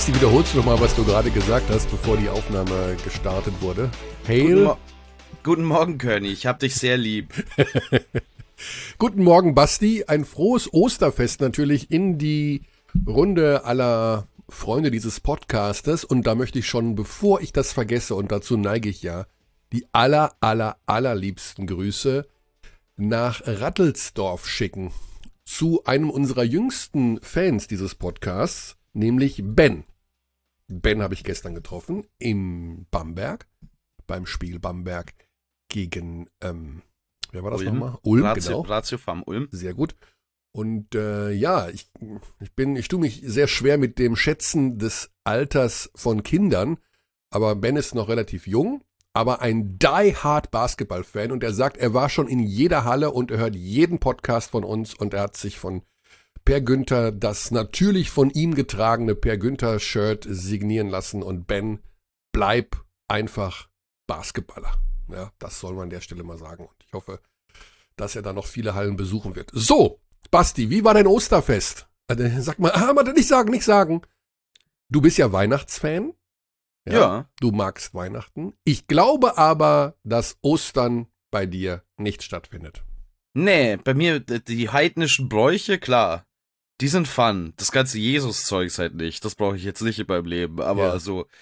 Basti, wiederholst du nochmal, was du gerade gesagt hast, bevor die Aufnahme gestartet wurde? Hail. Guten Morgen, König. Ich hab dich sehr lieb. Guten Morgen, Basti. Ein frohes Osterfest natürlich in die Runde aller Freunde dieses Podcastes. Und da möchte ich schon, bevor ich das vergesse, und dazu neige ich ja, die allerliebsten Grüße nach Rattelsdorf schicken. Zu einem unserer jüngsten Fans dieses Podcasts, nämlich Ben. Ben habe ich gestern getroffen in Bamberg, beim Spiel Bamberg gegen, wer war das nochmal? Ulm, genau. Ratio Farm Ulm. Sehr gut. Und ich tue mich sehr schwer mit dem Schätzen des Alters von Kindern, aber Ben ist noch relativ jung, aber ein die-hard Basketball-Fan und er sagt, er war schon in jeder Halle und er hört jeden Podcast von uns und er hat sich von Per Günther das natürlich von ihm getragene Per Günther-Shirt signieren lassen und Ben, bleib einfach Basketballer. Ja, das soll man an der Stelle mal sagen und ich hoffe, dass er da noch viele Hallen besuchen wird. So, Basti, wie war dein Osterfest? Sag mal, nicht sagen. Du bist ja Weihnachtsfan. Ja. Du magst Weihnachten. Ich glaube aber, dass Ostern bei dir nicht stattfindet. Nee, bei mir, die heidnischen Bräuche, klar, die sind fun. Das ganze Jesus-Zeugs halt nicht. Das brauche ich jetzt nicht in meinem Leben. Aber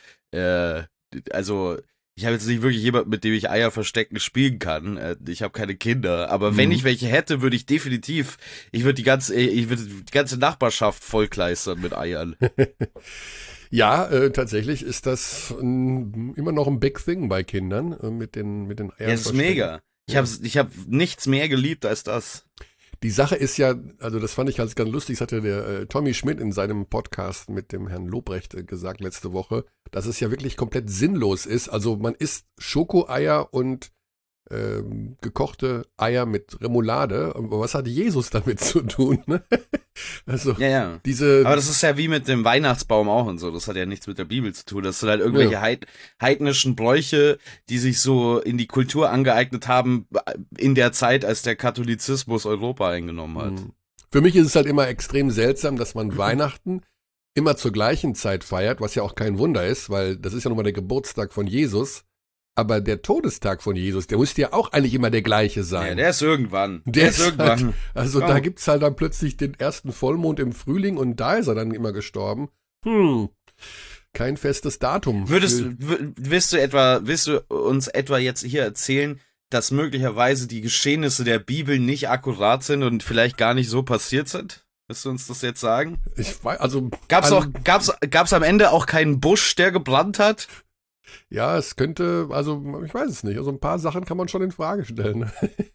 ich habe jetzt nicht wirklich jemanden, mit dem ich Eier verstecken spielen kann. Ich habe keine Kinder. Aber wenn ich welche hätte, würde ich definitiv, ich würde die ganze Nachbarschaft vollkleistern mit Eiern. Ja, tatsächlich ist das immer noch ein Big Thing bei Kindern mit den Eiern. Ja, das ist mega. Ich hab nichts mehr geliebt als das. Die Sache ist ja, also das fand ich ganz lustig, das hatte der Tommy Schmidt in seinem Podcast mit dem Herrn Lobrecht gesagt letzte Woche, dass es ja wirklich komplett sinnlos ist. Also man isst Schokoeier und gekochte Eier mit Remoulade. Aber was hat Jesus damit zu tun? Ne? Also ja. Aber das ist ja wie mit dem Weihnachtsbaum auch und so. Das hat ja nichts mit der Bibel zu tun. Das sind halt irgendwelche heidnischen Bräuche, die sich so in die Kultur angeeignet haben in der Zeit, als der Katholizismus Europa eingenommen hat. Für mich ist es halt immer extrem seltsam, dass man Weihnachten immer zur gleichen Zeit feiert, was ja auch kein Wunder ist, weil das ist ja nochmal der Geburtstag von Jesus. Aber der Todestag von Jesus, der müsste ja auch eigentlich immer der gleiche sein. Ja, der ist irgendwann. Da gibt's halt dann plötzlich den ersten Vollmond im Frühling und da ist er dann immer gestorben. Kein festes Datum. Willst du uns etwa jetzt hier erzählen, dass möglicherweise die Geschehnisse der Bibel nicht akkurat sind und vielleicht gar nicht so passiert sind? Willst du uns das jetzt sagen? Ich weiß, also. Gab's am Ende auch keinen Busch, der gebrannt hat? Ja, es könnte, also ich weiß es nicht. Also ein paar Sachen kann man schon in Frage stellen.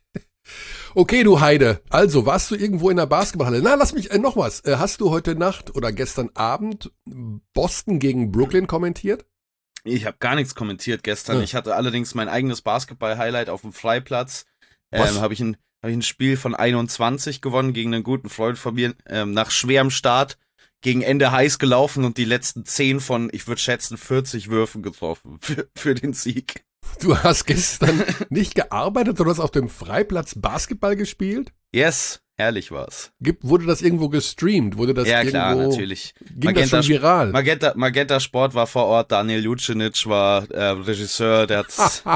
Okay, du Heide. Also, warst du irgendwo in der Basketballhalle? Na, lass mich, noch was. Hast du heute Nacht oder gestern Abend Boston gegen Brooklyn kommentiert? Ich habe gar nichts kommentiert gestern. Ich hatte allerdings mein eigenes Basketball-Highlight auf dem Freiplatz. Habe ich ein Spiel von 21 gewonnen gegen einen guten Freund von mir nach schwerem Start. Gegen Ende heiß gelaufen und die letzten 10 von, ich würde schätzen, 40 Würfen getroffen für den Sieg. Du hast gestern nicht gearbeitet, sondern hast auf dem Freiplatz Basketball gespielt? Yes, herrlich war's. Wurde das irgendwo gestreamt? Ja, klar, natürlich. Ging das schon viral? Magenta Sport war vor Ort, Daniel Jucinic war Regisseur, der hat's...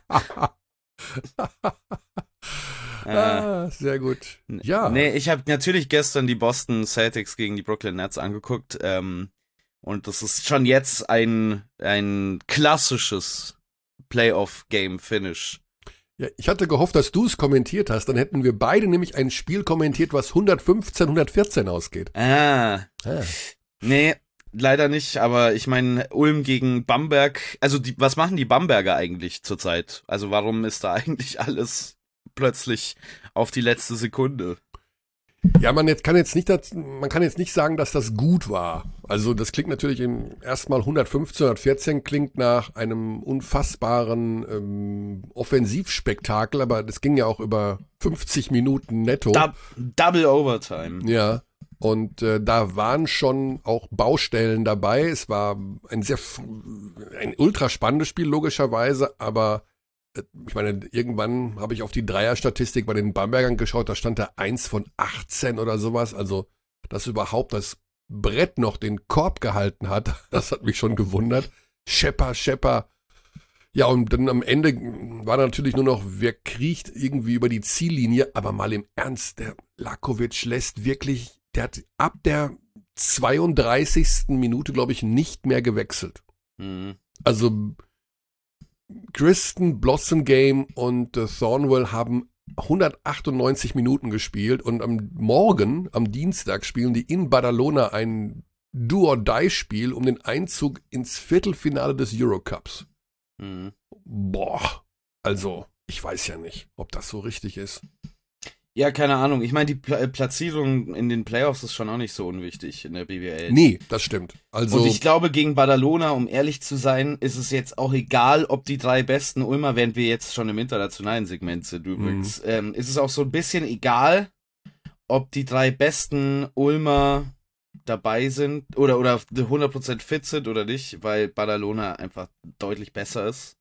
Sehr gut. Ja. Nee, ich habe natürlich gestern die Boston Celtics gegen die Brooklyn Nets angeguckt. Und das ist schon jetzt ein klassisches Playoff-Game-Finish. Ja, ich hatte gehofft, dass du es kommentiert hast. Dann hätten wir beide nämlich ein Spiel kommentiert, was 115-114 ausgeht. Nee, leider nicht. Aber ich meine, Ulm gegen Bamberg. Also was machen die Bamberger eigentlich zurzeit? Also warum ist da eigentlich alles plötzlich auf die letzte Sekunde? Ja, man kann jetzt nicht sagen, dass das gut war. Also das klingt natürlich erstmal 115, 114 klingt nach einem unfassbaren Offensivspektakel, aber das ging ja auch über 50 Minuten netto. Double Overtime. Ja, und da waren schon auch Baustellen dabei. Es war ein ultra spannendes Spiel logischerweise, aber ich meine, irgendwann habe ich auf die Dreierstatistik bei den Bambergern geschaut, da stand da 1 von 18 oder sowas. Also, dass überhaupt das Brett noch den Korb gehalten hat. Das hat mich schon gewundert. Schepper. Ja, und dann am Ende war natürlich nur noch, wer kriecht irgendwie über die Ziellinie. Aber mal im Ernst, der Lakovic lässt wirklich, der hat ab der 32. Minute, glaube ich, nicht mehr gewechselt. Mhm. Also Kristen, Blossomgame und Thornwell haben 198 Minuten gespielt und am Dienstag, spielen die in Badalona ein Do-or-Die-Spiel um den Einzug ins Viertelfinale des Eurocups. Mhm. Boah, also ich weiß ja nicht, ob das so richtig ist. Ja, keine Ahnung. Ich meine, die Platzierung in den Playoffs ist schon auch nicht so unwichtig in der BBL. Nee, das stimmt. Also, und ich glaube, gegen Badalona, um ehrlich zu sein, ist es jetzt auch egal, ob die 3 besten Ulmer, während wir jetzt schon im internationalen Segment sind übrigens, ist es auch so ein bisschen egal, ob die 3 besten Ulmer dabei sind oder 100% fit sind oder nicht, weil Badalona einfach deutlich besser ist.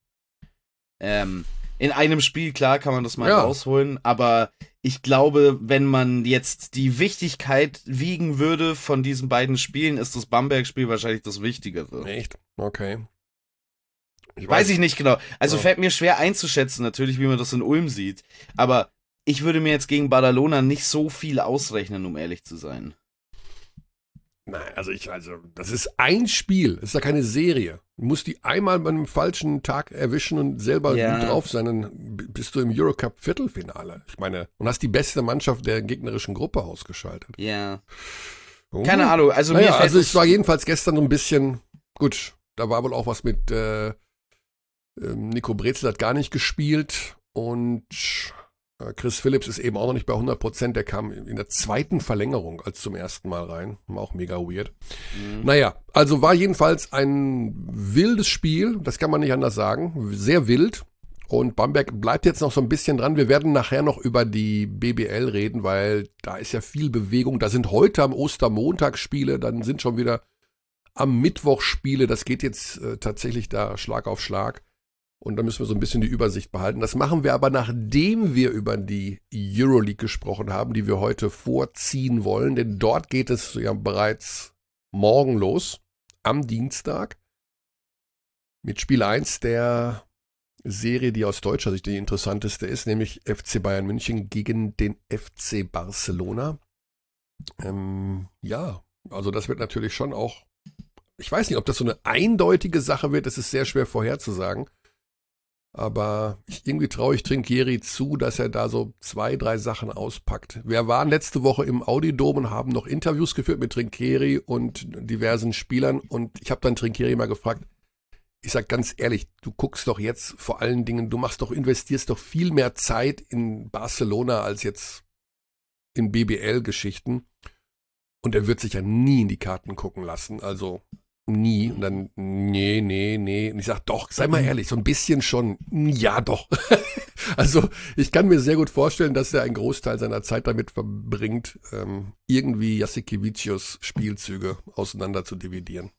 In einem Spiel, klar, kann man das mal rausholen, aber ich glaube, wenn man jetzt die Wichtigkeit wiegen würde von diesen beiden Spielen, ist das Bamberg-Spiel wahrscheinlich das Wichtigere. Echt? Okay. Weiß ich nicht genau. Also fällt mir schwer einzuschätzen, natürlich, wie man das in Ulm sieht. Aber ich würde mir jetzt gegen Badalona nicht so viel ausrechnen, um ehrlich zu sein. Nein, also das ist ein Spiel, das ist ja keine Serie. Du musst die einmal bei einem falschen Tag erwischen und selber gut drauf sein, dann bist du im Eurocup Viertelfinale. Ich meine, und hast die beste Mannschaft der gegnerischen Gruppe ausgeschaltet. Ja. Keine Ahnung, also mir fällt es war jedenfalls gestern so ein bisschen, gut, da war wohl auch was mit Nico Brezel hat gar nicht gespielt und Chris Phillips ist eben auch noch nicht bei 100%, der kam in der zweiten Verlängerung als zum ersten Mal rein. War auch mega weird. Naja, also war jedenfalls ein wildes Spiel, das kann man nicht anders sagen. Sehr wild. Und Bamberg bleibt jetzt noch so ein bisschen dran. Wir werden nachher noch über die BBL reden, weil da ist ja viel Bewegung. Da sind heute am Ostermontag Spiele, dann sind schon wieder am Mittwoch Spiele. Das geht jetzt tatsächlich da Schlag auf Schlag. Und da müssen wir so ein bisschen die Übersicht behalten. Das machen wir aber, nachdem wir über die Euroleague gesprochen haben, die wir heute vorziehen wollen. Denn dort geht es ja bereits morgen los, am Dienstag, mit Spiel 1 der Serie, die aus deutscher Sicht die interessanteste ist, nämlich FC Bayern München gegen den FC Barcelona. Ja, also das wird natürlich schon auch, ich weiß nicht, ob das so eine eindeutige Sache wird, das ist sehr schwer vorherzusagen. Aber irgendwie traue ich Trinchieri zu, dass er da so 2, 3 Sachen auspackt. Wir waren letzte Woche im Audi-Dom und haben noch Interviews geführt mit Trinchieri und diversen Spielern. Und ich habe dann Trinchieri mal gefragt, ich sag ganz ehrlich, du guckst doch jetzt vor allen Dingen, investierst doch viel mehr Zeit in Barcelona als jetzt in BBL-Geschichten. Und er wird sich ja nie in die Karten gucken lassen, also nie. Und dann, nee. Und ich sag, doch, sei mal ehrlich, so ein bisschen schon. Ja, doch. Also ich kann mir sehr gut vorstellen, dass er einen Großteil seiner Zeit damit verbringt, irgendwie Jassikevicius Spielzüge auseinander zu dividieren.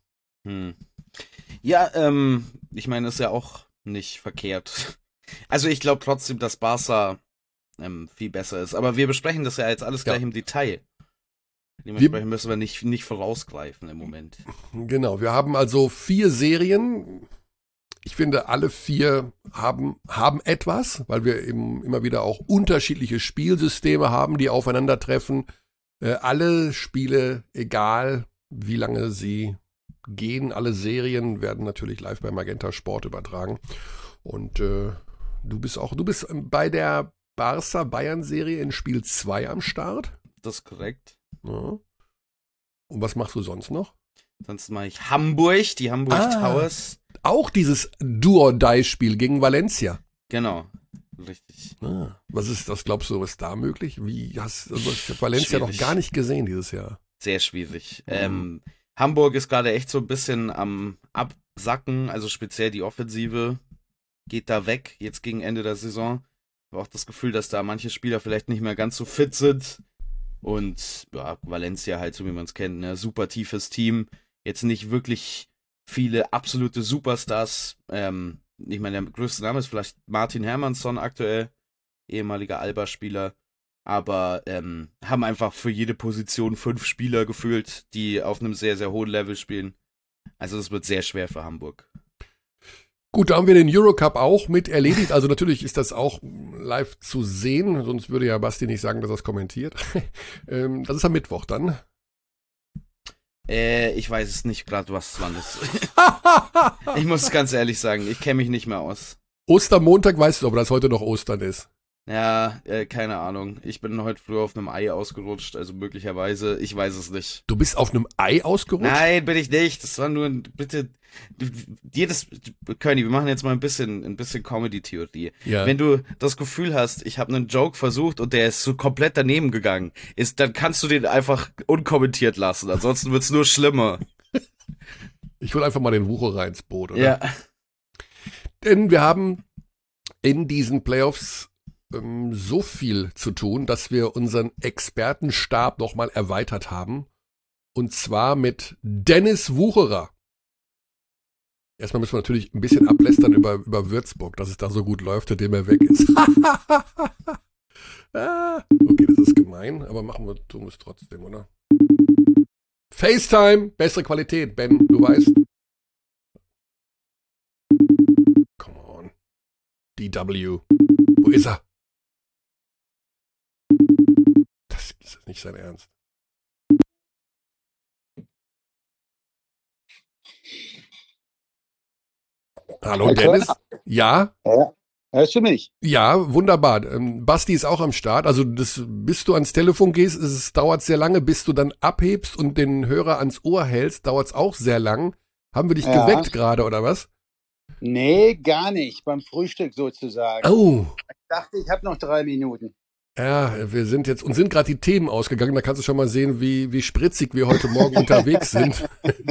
Ja, ich meine, ist ja auch nicht verkehrt. Also ich glaube trotzdem, dass Barca viel besser ist. Aber wir besprechen das ja jetzt alles gleich im Detail. Dementsprechend müssen wir nicht vorausgreifen im Moment. Genau, wir haben also 4 Serien. Ich finde, alle 4 haben etwas, weil wir eben immer wieder auch unterschiedliche Spielsysteme haben, die aufeinandertreffen. Alle Spiele, egal wie lange sie gehen, alle Serien werden natürlich live bei Magenta Sport übertragen. Und du bist bei der Barca-Bayern-Serie in Spiel 2 am Start. Das ist korrekt. Ja. Und was machst du sonst noch? Sonst mache ich Hamburg, die Hamburg Towers. Auch dieses Do-or-Die-Spiel gegen Valencia. Genau, richtig. Was glaubst du, was ist da möglich? Ich habe Valencia noch gar nicht gesehen dieses Jahr. Sehr schwierig. Hamburg ist gerade echt so ein bisschen am Absacken, also speziell die Offensive geht da weg, jetzt gegen Ende der Saison. Ich habe auch das Gefühl, dass da manche Spieler vielleicht nicht mehr ganz so fit sind. Und ja, Valencia halt, so wie man es kennt, ne, super tiefes Team. Jetzt nicht wirklich viele absolute Superstars. Ich meine, der größte Name ist vielleicht Martin Hermannsson aktuell, ehemaliger Alba-Spieler. aber haben einfach für jede Position 5 Spieler gefühlt, die auf einem sehr, sehr hohen Level spielen. Also es wird sehr schwer für Hamburg. Gut, da haben wir den Eurocup auch mit erledigt. Also natürlich ist das auch live zu sehen, sonst würde ja Basti nicht sagen, dass er es kommentiert. Das ist am Mittwoch dann. Ich weiß es nicht gerade, wann das. Ich muss ganz ehrlich sagen, ich kenne mich nicht mehr aus. Ostermontag, weißt du, ob das heute noch Ostern ist? Ja, keine Ahnung. Ich bin heute früh auf einem Ei ausgerutscht, also möglicherweise, ich weiß es nicht. Du bist auf einem Ei ausgerutscht? Nein, bin ich nicht. Das war nur bitte jedes Körny, wir machen jetzt mal ein bisschen Comedy-Theorie. Ja. Wenn du das Gefühl hast, ich habe einen Joke versucht und der ist so komplett daneben gegangen, dann kannst du den einfach unkommentiert lassen. Ansonsten wird's nur schlimmer. Ich hol einfach mal den Wucherer ins Boot, oder? Ja. Denn wir haben in diesen Playoffs so viel zu tun, dass wir unseren Expertenstab nochmal erweitert haben. Und zwar mit Dennis Wucherer. Erstmal müssen wir natürlich ein bisschen ablästern über Würzburg, dass es da so gut läuft, seitdem er weg ist. Okay, das ist gemein, aber tun wir es trotzdem, oder? FaceTime, bessere Qualität, Ben, du weißt. Come on. DW. Wo ist er? Das ist nicht sein Ernst. Hallo Dennis. Ja? Ja. Hörst du mich? Ja, wunderbar. Basti ist auch am Start. Also bis du ans Telefon gehst, dauert sehr lange. Bis du dann abhebst und den Hörer ans Ohr hältst, dauert es auch sehr lang. Haben wir dich geweckt gerade, oder was? Nee, gar nicht. Beim Frühstück sozusagen. Oh. Ich dachte, ich habe noch 3 Minuten. Ja, wir sind gerade die Themen ausgegangen. Da kannst du schon mal sehen, wie spritzig wir heute Morgen unterwegs sind.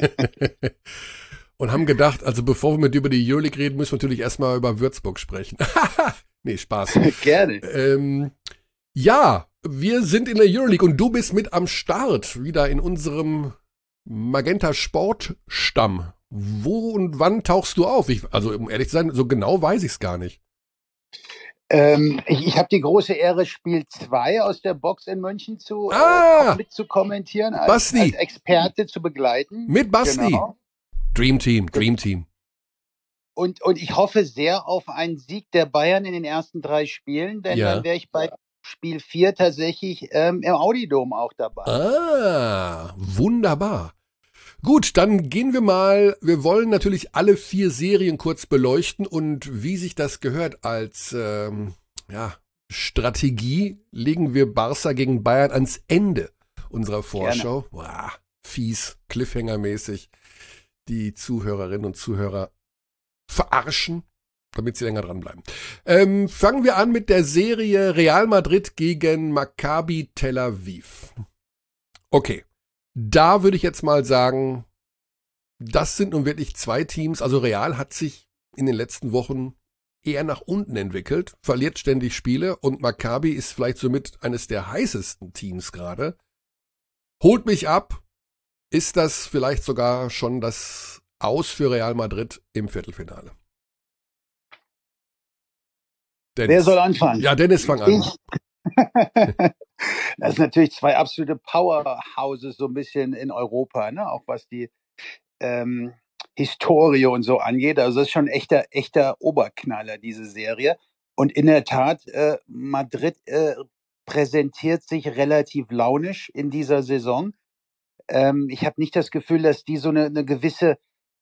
Und haben gedacht, also bevor wir mit über die Euroleague reden, müssen wir natürlich erstmal über Würzburg sprechen. Nee, Spaß. Gerne. Ja, wir sind in der Euroleague und du bist mit am Start, wieder in unserem Magenta Sportstamm. Wo und wann tauchst du auf? Also um ehrlich zu sein, so genau weiß ich es gar nicht. Ich habe die große Ehre, Spiel 2 aus der Box in München mit zu kommentieren, als Experte zu begleiten. Mit Basti. Genau. Dream Team. Und ich hoffe sehr auf einen Sieg der Bayern in den ersten 3 Spielen, denn dann wäre ich bei Spiel 4 tatsächlich im Audi-Dom auch dabei. Ah, wunderbar. Gut, dann gehen wir mal. Wir wollen natürlich alle 4 Serien kurz beleuchten und wie sich das gehört als Strategie, legen wir Barca gegen Bayern ans Ende unserer Vorschau. Wow, fies, Cliffhanger-mäßig die Zuhörerinnen und Zuhörer verarschen, damit sie länger dranbleiben. Fangen wir an mit der Serie Real Madrid gegen Maccabi Tel Aviv. Okay, da würde ich jetzt mal sagen, das sind nun wirklich 2 Teams. Also Real hat sich in den letzten Wochen eher nach unten entwickelt, verliert ständig Spiele und Maccabi ist vielleicht somit eines der heißesten Teams gerade. Holt mich ab. Ist das vielleicht sogar schon das Aus für Real Madrid im Viertelfinale? Dennis. Wer soll anfangen? Ja, Dennis, fang an. Das sind natürlich 2 absolute Powerhouses so ein bisschen in Europa, ne? Auch was die Historie und so angeht. Also das ist schon echter Oberknaller, diese Serie. Und in der Tat, Madrid präsentiert sich relativ launisch in dieser Saison. Ich habe nicht das Gefühl, dass die so eine gewisse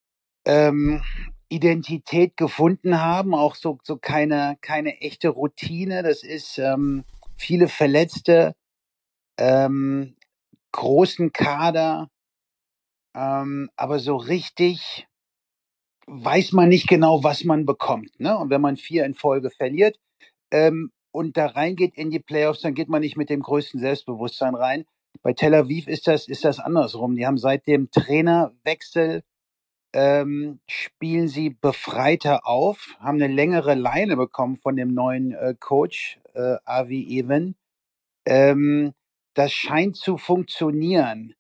Identität gefunden haben, auch so keine echte Routine. Das ist viele Verletzte, großen Kader, aber so richtig weiß man nicht genau, was man bekommt. Ne? Und wenn man 4 in Folge verliert und da reingeht in die Playoffs, dann geht man nicht mit dem größten Selbstbewusstsein rein. Bei Tel Aviv ist das andersrum. Die haben seit dem Trainerwechsel spielen sie befreiter auf, haben eine längere Leine bekommen von dem neuen Coach, Avi Even. Das scheint zu funktionieren.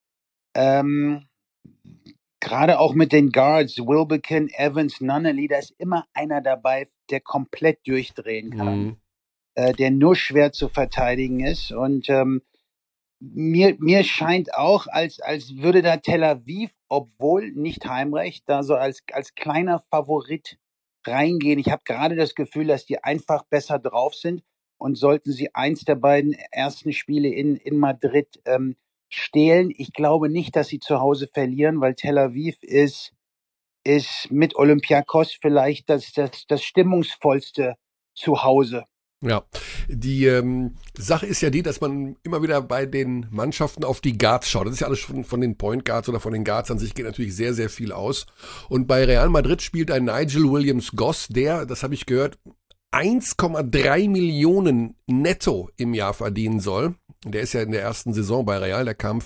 Gerade auch mit den Guards, Wilbekin, Evans, Nunnally, da ist immer einer dabei, der komplett durchdrehen kann. der nur schwer zu verteidigen ist. Und mir scheint auch, als würde da Tel Aviv, obwohl nicht Heimrecht, da so als kleiner Favorit reingehen. Ich habe gerade das Gefühl, dass die einfach besser drauf sind, und sollten sie eins der beiden ersten Spiele in Madrid stehlen. Ich glaube nicht, dass sie zu Hause verlieren, weil Tel Aviv ist mit Olympiakos vielleicht das stimmungsvollste zu Hause. Ja, die Sache ist ja die, dass man immer wieder bei den Mannschaften auf die Guards schaut. Das ist ja alles von den Point Guards oder von den Guards an sich geht natürlich sehr, sehr viel aus. Und bei Real Madrid spielt ein Nigel Williams-Goss, der, das habe ich gehört, 1,3 Millionen netto im Jahr verdienen soll. Der ist ja in der ersten Saison bei Real, der kam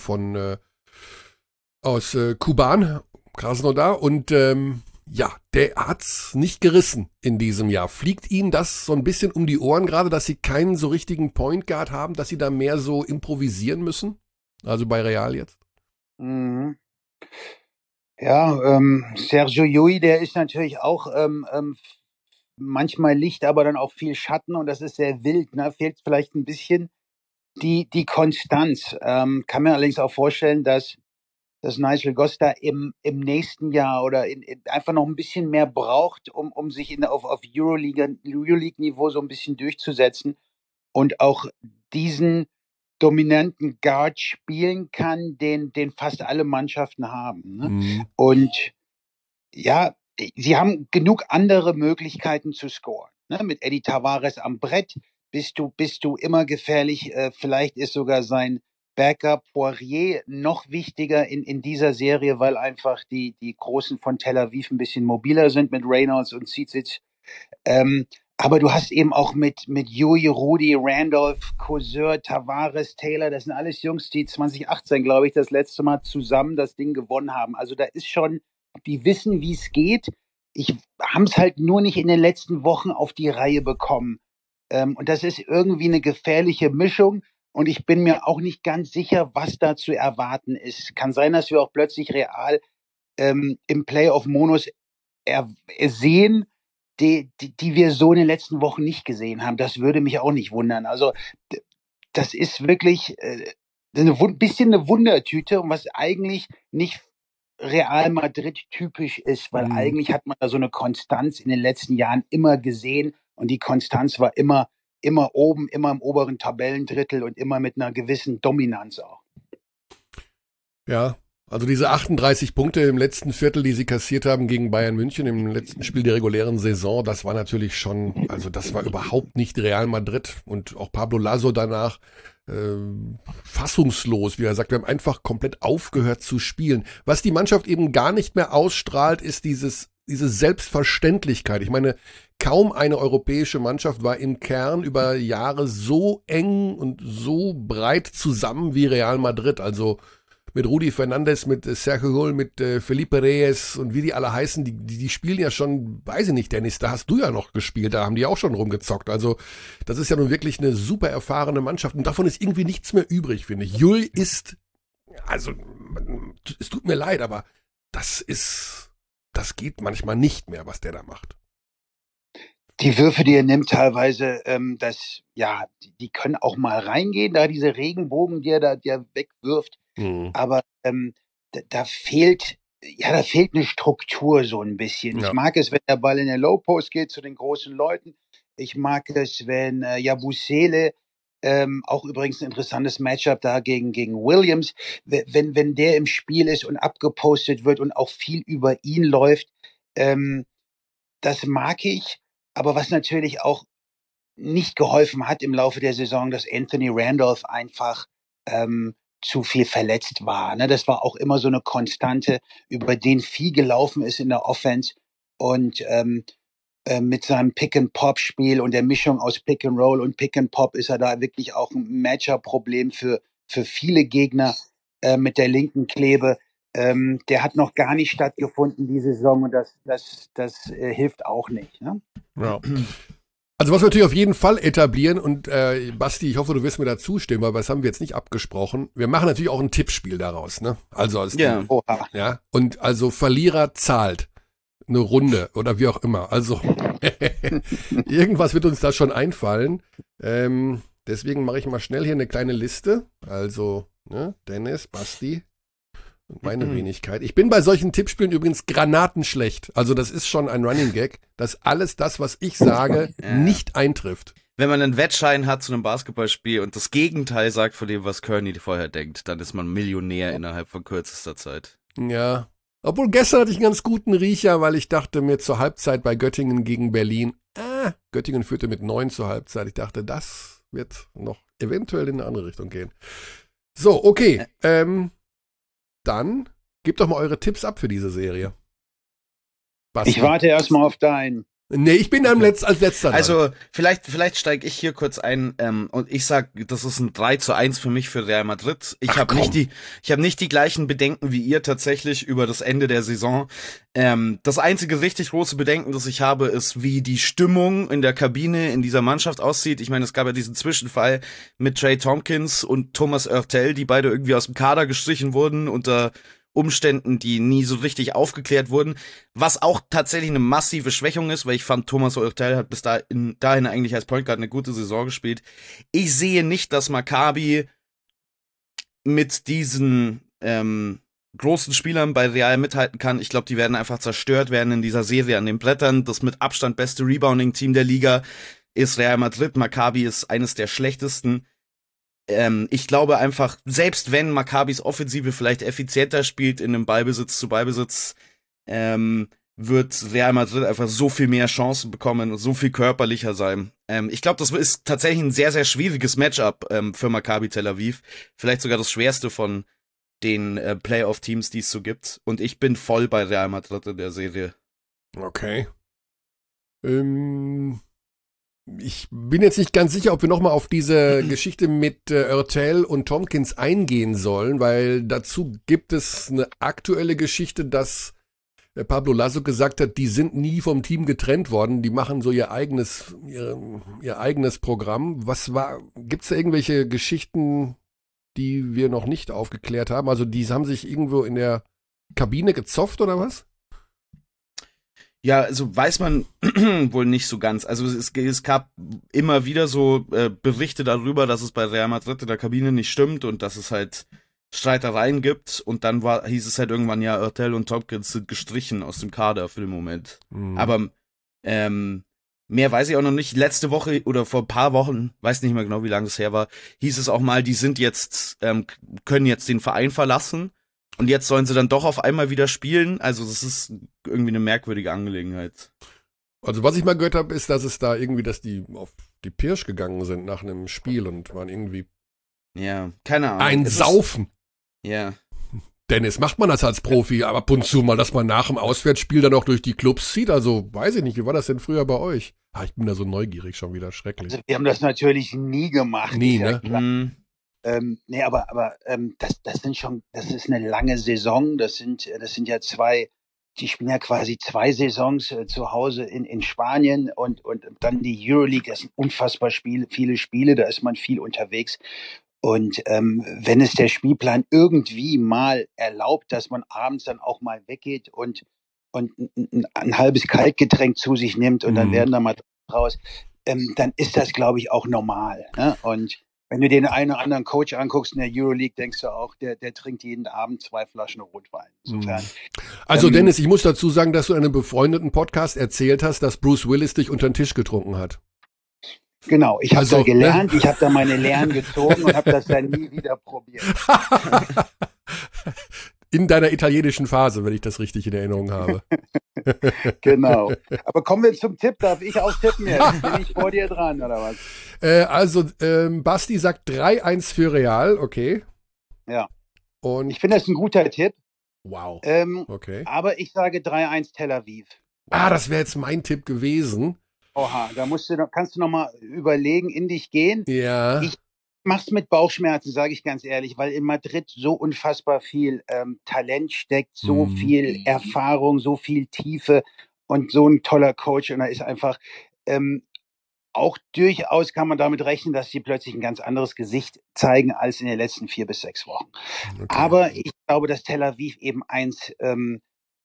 aus Kuban, Krasnodar, und ja, der hat's nicht gerissen in diesem Jahr. Fliegt Ihnen das so ein bisschen um die Ohren gerade, dass Sie keinen so richtigen Point Guard haben, dass Sie da mehr so improvisieren müssen? Also bei Real jetzt? Mhm. Ja, Sergio Llull, der ist natürlich auch manchmal Licht, aber dann auch viel Schatten, und das ist sehr wild. Ne? Fehlt vielleicht ein bisschen die Konstanz. Kann mir allerdings auch vorstellen, dass Nigel Goss da im nächsten Jahr oder einfach noch ein bisschen mehr braucht, um sich auf Euroleague-Niveau so ein bisschen durchzusetzen und auch diesen dominanten Guard spielen kann, den fast alle Mannschaften haben. Ne? Mhm. Und ja, sie haben genug andere Möglichkeiten zu scoren. Ne? Mit Eddie Tavares am Brett bist du immer gefährlich. Vielleicht ist sogar sein Backup Poirier noch wichtiger in dieser Serie, weil einfach die Großen von Tel Aviv ein bisschen mobiler sind mit Reynolds und Zizic. Aber du hast eben auch mit Yui, Rudi, Randolph, Couseur, Tavares, Taylor, das sind alles Jungs, die 2018, glaube ich, das letzte Mal zusammen das Ding gewonnen haben. Also da ist schon, die wissen, wie es geht. Ich haben es halt nur nicht in den letzten Wochen auf die Reihe bekommen. Und das ist irgendwie eine gefährliche Mischung. Und ich bin mir auch nicht ganz sicher, was da zu erwarten ist. Kann sein, dass wir auch plötzlich Real im Playoff-Modus sehen, die wir so in den letzten Wochen nicht gesehen haben. Das würde mich auch nicht wundern. Also das ist wirklich bisschen eine Wundertüte, und was eigentlich nicht Real Madrid typisch ist, weil eigentlich hat man da so eine Konstanz in den letzten Jahren immer gesehen, und die Konstanz war immer oben, immer im oberen Tabellendrittel und immer mit einer gewissen Dominanz auch. Ja, also diese 38 Punkte im letzten Viertel, die sie kassiert haben gegen Bayern München im letzten Spiel der regulären Saison, das war natürlich schon, also das war überhaupt nicht Real Madrid, und auch Pablo Lasso danach fassungslos, wie er sagt, wir haben einfach komplett aufgehört zu spielen. Was die Mannschaft eben gar nicht mehr ausstrahlt, ist diese Selbstverständlichkeit. Ich meine, kaum eine europäische Mannschaft war im Kern über Jahre so eng und so breit zusammen wie Real Madrid. Also mit Rudi Fernandes, mit Sergio Llull, mit Felipe Reyes und wie die alle heißen, die spielen ja schon, weiß ich nicht, Dennis, da hast du ja noch gespielt, da haben die auch schon rumgezockt. Also das ist ja nun wirklich eine super erfahrene Mannschaft, und davon ist irgendwie nichts mehr übrig, finde ich. Llull ist, also es tut mir leid, aber das geht manchmal nicht mehr, was der da macht. Die Würfe, die er nimmt teilweise, die können auch mal reingehen, da diese Regenbogen, die er wegwirft. Aber da fehlt eine Struktur so ein bisschen. Ja. Ich mag es, wenn der Ball in der Low Post geht zu den großen Leuten. Ich mag es, wenn Yabusele, auch übrigens ein interessantes Matchup da gegen Williams, wenn der im Spiel ist und abgepostet wird und auch viel über ihn läuft, das mag ich. Aber was natürlich auch nicht geholfen hat im Laufe der Saison, dass Anthony Randolph einfach zu viel verletzt war. Ne? Das war auch immer so eine Konstante, über den viel gelaufen ist in der Offense. Und mit seinem Pick-and-Pop-Spiel und der Mischung aus Pick-and-Roll und Pick-and-Pop ist er da wirklich auch ein Matchup-Problem für viele Gegner mit der linken Klebe. Der hat noch gar nicht stattgefunden diese Saison, und das hilft auch nicht. Ne? Ja. Also was wir natürlich auf jeden Fall etablieren, und Basti, ich hoffe, du wirst mir da zustimmen, weil das haben wir jetzt nicht abgesprochen. Wir machen natürlich auch ein Tippspiel daraus, ne? Also ja, und also Verlierer zahlt eine Runde oder wie auch immer. Also irgendwas wird uns da schon einfallen. Deswegen mache ich mal schnell hier eine kleine Liste. Also, ne, Dennis, Basti und meine Wenigkeit. Ich bin bei solchen Tippspielen übrigens granatenschlecht. Also das ist schon ein Running Gag, dass alles das, was ich sage, nicht eintrifft. Wenn man einen Wettschein hat zu einem Basketballspiel und das Gegenteil sagt von dem, was Kearney vorher denkt, dann ist man Millionär innerhalb von kürzester Zeit. Ja. Obwohl gestern hatte ich einen ganz guten Riecher, weil ich dachte mir zur Halbzeit bei Göttingen gegen Berlin, Göttingen führte mit 9 zur Halbzeit. Ich dachte, das wird noch eventuell in eine andere Richtung gehen. So, okay. Dann gebt doch mal eure Tipps ab für diese Serie. Basti. Ich warte erstmal auf deinen. Nee, ich bin als letzter dran. Also, vielleicht steige ich hier kurz ein, und ich sag, das ist ein 3:1 für mich für Real Madrid. Ich habe nicht die gleichen Bedenken wie ihr tatsächlich über das Ende der Saison. Das einzige richtig große Bedenken, das ich habe, ist, wie die Stimmung in der Kabine in dieser Mannschaft aussieht. Ich meine, es gab ja diesen Zwischenfall mit Trey Tompkins und Thomas Hurtel, die beide irgendwie aus dem Kader gestrichen wurden unter Umständen, die nie so richtig aufgeklärt wurden, was auch tatsächlich eine massive Schwächung ist, weil ich fand, Thomas Hurtel hat bis dahin eigentlich als Point Guard eine gute Saison gespielt. Ich sehe nicht, dass Maccabi mit diesen großen Spielern bei Real mithalten kann. Ich glaube, die werden einfach zerstört werden in dieser Serie an den Brettern. Das mit Abstand beste Rebounding-Team der Liga ist Real Madrid. Maccabi ist eines der schlechtesten. Ich glaube einfach, selbst wenn Maccabis Offensive vielleicht effizienter spielt in einem Ballbesitz zu Ballbesitz, wird Real Madrid einfach so viel mehr Chancen bekommen und so viel körperlicher sein. Ich glaube, das ist tatsächlich ein sehr, sehr schwieriges Matchup für Maccabi Tel Aviv. Vielleicht sogar das schwerste von den Playoff-Teams, die es so gibt. Und ich bin voll bei Real Madrid in der Serie. Okay. Ich bin jetzt nicht ganz sicher, ob wir nochmal auf diese Geschichte mit Hurtel und Tompkins eingehen sollen, weil dazu gibt es eine aktuelle Geschichte, dass Pablo Lasso gesagt hat, die sind nie vom Team getrennt worden, die machen so ihr eigenes Programm. Gibt's da irgendwelche Geschichten, die wir noch nicht aufgeklärt haben? Also die haben sich irgendwo in der Kabine gezofft oder was? Ja, also weiß man wohl nicht so ganz. Also es gab immer wieder so Berichte darüber, dass es bei Real Madrid in der Kabine nicht stimmt und dass es halt Streitereien gibt. Und dann hieß es halt irgendwann, ja, Hurtel und Tompkins sind gestrichen aus dem Kader für den Moment. Mhm. Aber mehr weiß ich auch noch nicht. Letzte Woche oder vor ein paar Wochen, weiß nicht mehr genau, wie lange es her war, hieß es auch mal, die sind jetzt, können jetzt den Verein verlassen. Und jetzt sollen sie dann doch auf einmal wieder spielen. Also das ist irgendwie eine merkwürdige Angelegenheit. Also was ich mal gehört habe, ist, dass die auf die Pirsch gegangen sind nach einem Spiel und waren irgendwie keine Ahnung. Ein Saufen. Ja. Dennis, macht man das als Profi, aber ab und zu mal, dass man nach dem Auswärtsspiel dann auch durch die Clubs zieht? Also weiß ich nicht, wie war das denn früher bei euch? Ich bin da so neugierig schon wieder, schrecklich. Also wir haben das natürlich nie gemacht. Nie, ne? Das ist eine lange Saison. Das sind ja die spielen ja quasi 2 Saisons zu Hause in Spanien und dann die Euroleague. Das sind unfassbar viele Spiele, da ist man viel unterwegs. Und wenn es der Spielplan irgendwie mal erlaubt, dass man abends dann auch mal weggeht und ein halbes Kaltgetränk zu sich nimmt und dann werden da mal raus, dann ist das, glaube ich, auch normal. Ne? Und wenn du den einen oder anderen Coach anguckst in der Euroleague, denkst du auch, der trinkt jeden Abend 2 Flaschen Rotwein. Insofern. Also Dennis, ich muss dazu sagen, dass du in einem befreundeten Podcast erzählt hast, dass Bruce Willis dich unter den Tisch getrunken hat. Genau, ich habe da gelernt, ich habe da meine Lehren gezogen und habe das dann nie wieder probiert. In deiner italienischen Phase, wenn ich das richtig in Erinnerung habe. Genau. Aber kommen wir zum Tipp. Darf ich auch tippen jetzt? Bin ich vor dir dran, oder was? Basti sagt 3-1 für Real, okay. Ja. Und ich finde das ein guter Tipp. Wow. Okay. Aber ich sage 3-1 Tel Aviv. Das wäre jetzt mein Tipp gewesen. Oha, kannst du noch mal überlegen, in dich gehen. Ja. Ich mach's mit Bauchschmerzen, sage ich ganz ehrlich, weil in Madrid so unfassbar viel Talent steckt, so viel Erfahrung, so viel Tiefe und so ein toller Coach. Und da ist einfach auch durchaus kann man damit rechnen, dass sie plötzlich ein ganz anderes Gesicht zeigen als in den letzten 4 bis 6 Wochen. Okay. Aber ich glaube, dass Tel Aviv eben eins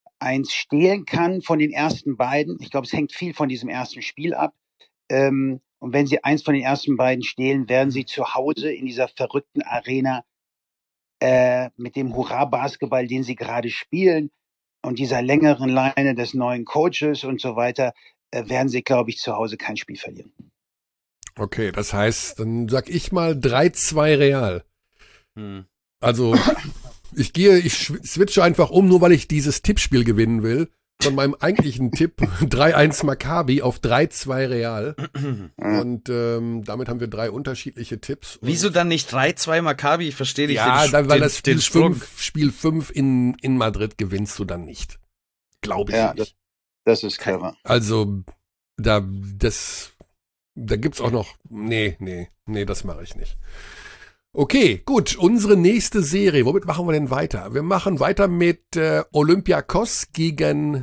stehlen kann von den ersten beiden. Ich glaube, es hängt viel von diesem ersten Spiel ab. Und wenn sie eins von den ersten beiden stehlen, werden sie zu Hause in dieser verrückten Arena mit dem Hurra-Basketball, den sie gerade spielen und dieser längeren Leine des neuen Coaches und so weiter, werden sie, glaube ich, zu Hause kein Spiel verlieren. Okay, das heißt, dann sag ich mal 3-2 Real. Also, ich switche einfach um, nur weil ich dieses Tippspiel gewinnen will. Von meinem eigentlichen Tipp 3-1 Maccabi auf 3-2 Real. Und damit haben wir 3 unterschiedliche Tipps. Wieso dann nicht 3-2 Maccabi? Ich verstehe nicht. Ja, weil das Spiel 5 in Madrid gewinnst du dann nicht. Glaube ich nicht. Das ist clever. Also, da gibt's auch noch, nee, das mache ich nicht. Okay, gut, unsere nächste Serie, womit machen wir denn weiter? Wir machen weiter mit Olympiakos gegen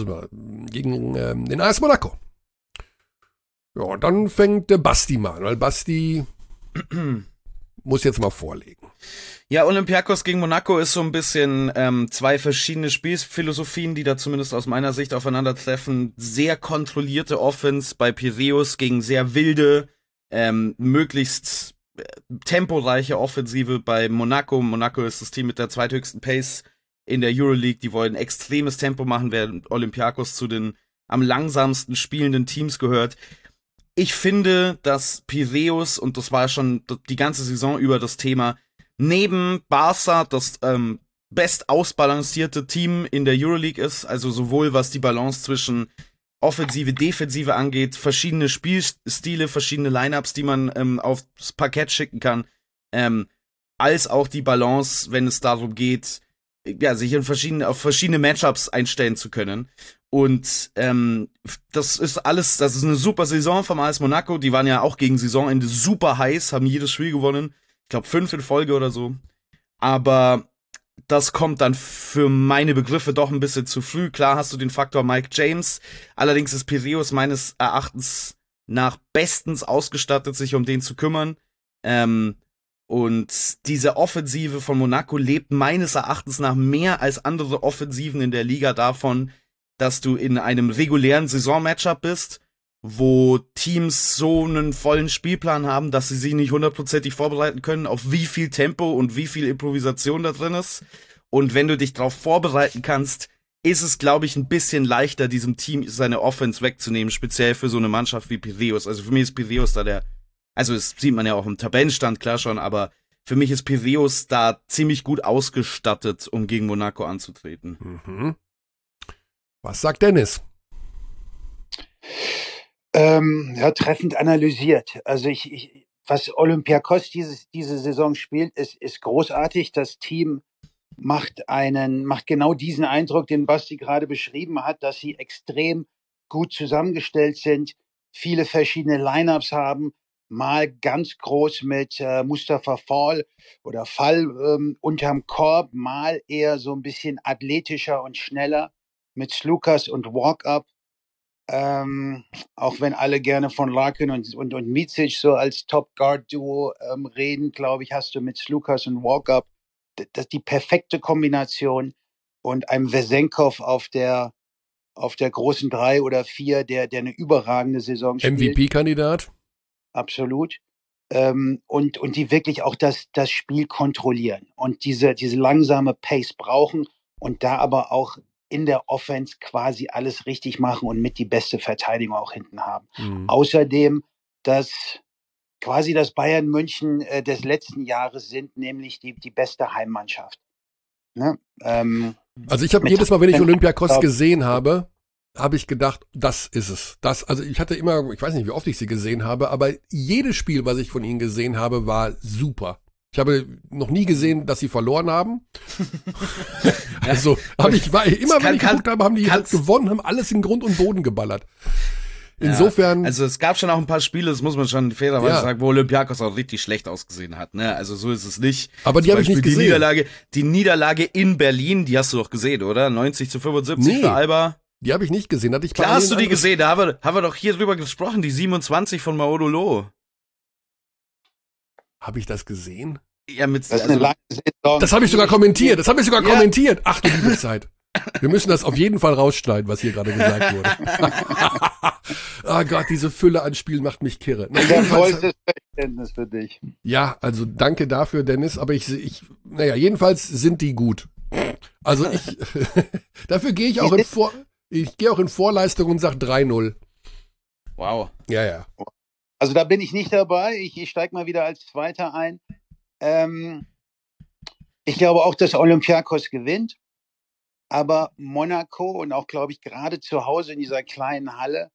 den AS Monaco. Ja, dann fängt Basti mal an, weil Basti muss jetzt mal vorlegen. Ja, Olympiakos gegen Monaco ist so ein bisschen 2 verschiedene Spielphilosophien, die da zumindest aus meiner Sicht aufeinandertreffen. Sehr kontrollierte Offense bei Piraeus gegen sehr wilde, möglichst temporeiche Offensive bei Monaco. Monaco ist das Team mit der zweithöchsten Pace in der Euroleague. Die wollen extremes Tempo machen, während Olympiakos zu den am langsamsten spielenden Teams gehört. Ich finde, dass Piraeus, und das war schon die ganze Saison über das Thema, neben Barca das best ausbalancierte Team in der Euroleague ist, also sowohl was die Balance zwischen Offensive, Defensive angeht, verschiedene Spielstile, verschiedene Lineups, die man aufs Parkett schicken kann, als auch die Balance, wenn es darum geht, ja, sich auf verschiedene Matchups einstellen zu können. Und das ist eine super Saison vom AS Monaco. Die waren ja auch gegen Saisonende super heiß, haben jedes Spiel gewonnen. Ich glaube 5 in Folge oder so. Aber das kommt dann für meine Begriffe doch ein bisschen zu früh. Klar hast du den Faktor Mike James. Allerdings ist Piraeus meines Erachtens nach bestens ausgestattet, sich um den zu kümmern. Und diese Offensive von Monaco lebt meines Erachtens nach mehr als andere Offensiven in der Liga davon, dass du in einem regulären Saison-Matchup bist, wo Teams so einen vollen Spielplan haben, dass sie sich nicht 100%ig vorbereiten können, auf wie viel Tempo und wie viel Improvisation da drin ist. Und wenn du dich darauf vorbereiten kannst, ist es, glaube ich, ein bisschen leichter, diesem Team seine Offense wegzunehmen, speziell für so eine Mannschaft wie Piraeus. Also für mich ist Piraeus da also das sieht man ja auch im Tabellenstand, klar schon, aber für mich ist Piraeus da ziemlich gut ausgestattet, um gegen Monaco anzutreten. Mhm. Was sagt Dennis? Treffend analysiert. Also was Olympiakos diese Saison spielt, ist großartig. Das Team macht genau diesen Eindruck, den Basti gerade beschrieben hat, dass sie extrem gut zusammengestellt sind, viele verschiedene Lineups haben, mal ganz groß mit Mustafa Fall unterm Korb, mal eher so ein bisschen athletischer und schneller mit Slukas und Walk-Up. Auch wenn alle gerne von Larkin und Micic so als Top-Guard-Duo reden, glaube ich, hast du mit Slukas und Walk-Up die perfekte Kombination und einem Vesenkov auf der großen 3 oder 4, der eine überragende Saison spielt. MVP-Kandidat? Absolut. Und die wirklich auch das Spiel kontrollieren und diese langsame Pace brauchen und da aber auch in der Offense quasi alles richtig machen und mit die beste Verteidigung auch hinten haben. Mhm. Außerdem, dass quasi das Bayern München des letzten Jahres sind, nämlich die beste Heimmannschaft. Ne? Also ich habe jedes Mal, wenn ich Olympiakos gesehen habe ich gedacht, das ist es. Also ich hatte immer, ich weiß nicht, wie oft ich sie gesehen habe, aber jedes Spiel, was ich von ihnen gesehen habe, war super. Ich habe noch nie gesehen, dass sie verloren haben. Also, wenn ich geguckt habe, haben die gewonnen, haben alles in Grund und Boden geballert. Insofern. Ja, also es gab schon auch ein paar Spiele, das muss man schon fairerweise sagen, wo Olympiakos auch richtig schlecht ausgesehen hat. Ne? Also so ist es nicht. Aber die habe ich nicht gesehen. Die Niederlage in Berlin, die hast du doch gesehen, oder? 90-75 für Alba. Die habe ich nicht gesehen. Klar hast du die gesehen, da haben wir doch hier drüber gesprochen, die 27 von Maodolo. Habe ich das gesehen? Ja, das habe ich sogar kommentiert. Kommentiert. Ach du liebe Zeit. Wir müssen das auf jeden Fall rausschneiden, was hier gerade gesagt wurde. Oh Gott, diese Fülle an Spielen macht mich kirre. Na, Der vollste Verständnis für dich. ja, also danke dafür, Dennis, aber jedenfalls sind die gut. Also dafür gehe ich auch in Vorleistung und sage 3-0. Wow. Ja. Also da bin ich nicht dabei. Ich steige mal wieder als Zweiter ein. Ich glaube auch, dass Olympiakos gewinnt. Aber Monaco und auch, glaube ich, gerade zu Hause in dieser kleinen Halle,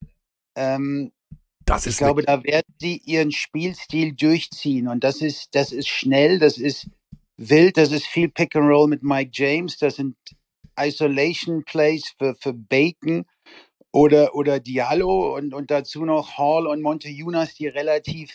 ich glaube, da werden sie ihren Spielstil durchziehen. Und das ist schnell, das ist wild, das ist viel Pick and Roll mit Mike James, das sind Isolation Plays für Bacon oder Diallo und dazu noch Hall und Montejunas, die relativ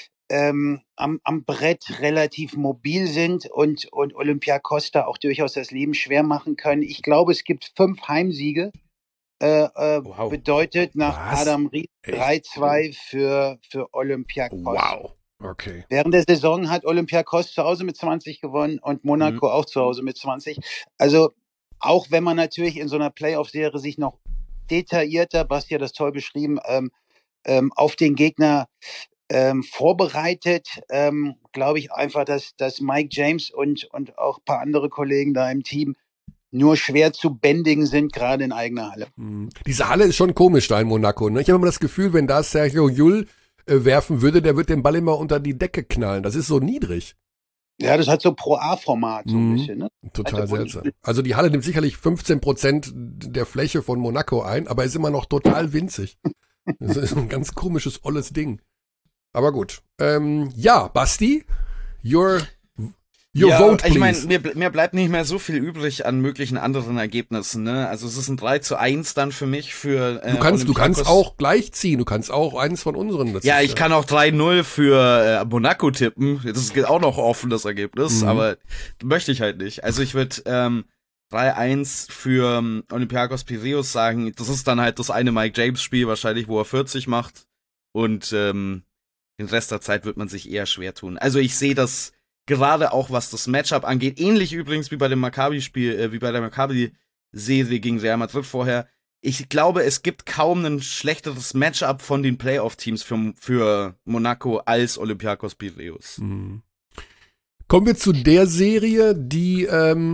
am Brett relativ mobil sind und Olympiakos da auch durchaus das Leben schwer machen können. Ich glaube, es gibt 5 Heimsiege. Wow. Bedeutet nach Was? Adam Ries 3-2 für Olympiakos. Wow. Okay. Während der Saison hat Olympiakos zu Hause mit 20 gewonnen und Monaco auch zu Hause mit 20. Also auch wenn man natürlich in so einer Playoff-Serie sich noch detaillierter, Basti hat das toll beschrieben, auf den Gegner vorbereitet, glaube ich einfach, dass Mike James und auch ein paar andere Kollegen da im Team nur schwer zu bändigen sind, gerade in eigener Halle. Diese Halle ist schon komisch da in Monaco. Ne? Ich habe immer das Gefühl, wenn da Sergio Llull werfen würde, der wird den Ball immer unter die Decke knallen. Das ist so niedrig. Ja, das hat so Pro-A-Format so ein bisschen. Ne? Total seltsam. Also die Halle nimmt sicherlich 15% der Fläche von Monaco ein, aber ist immer noch total winzig. Das ist ein ganz komisches, olles Ding. Aber gut. Ja, Basti, your vote, please. Ich meine, mir bleibt nicht mehr so viel übrig an möglichen anderen Ergebnissen. Ne? Also es ist ein 3-1 dann für mich. Du kannst auch gleich ziehen. Du kannst auch eines von unseren. Ich kann auch 3-0 für Monaco tippen. Das ist auch noch offen, das Ergebnis. Aber möchte ich halt nicht. Also ich würde 3-1 für Olympiakos Piräus sagen. Das ist dann halt das eine Mike James Spiel wahrscheinlich, wo er 40 macht. Und den Rest der Zeit wird man sich eher schwer tun. Also ich sehe das gerade auch, was das Matchup angeht, ähnlich übrigens wie bei dem Maccabi-Spiel, wie bei der Maccabi-Serie gegen Real Madrid vorher. Ich glaube, es gibt kaum ein schlechteres Matchup von den Playoff-Teams für Monaco als Olympiakos Piräus. Kommen wir zu der Serie, die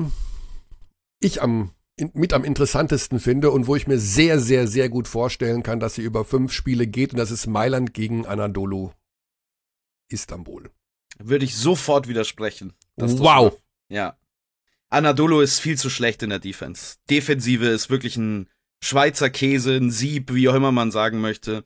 ich mit am interessantesten finde und wo ich mir sehr, sehr, sehr gut vorstellen kann, dass sie über 5 Spiele geht, und das ist Mailand gegen Anadolu Istanbul. Würde ich sofort widersprechen. Wow. Ja. Anadolu ist viel zu schlecht in der Defense. Defensive ist wirklich ein Schweizer Käse, ein Sieb, wie auch immer man sagen möchte.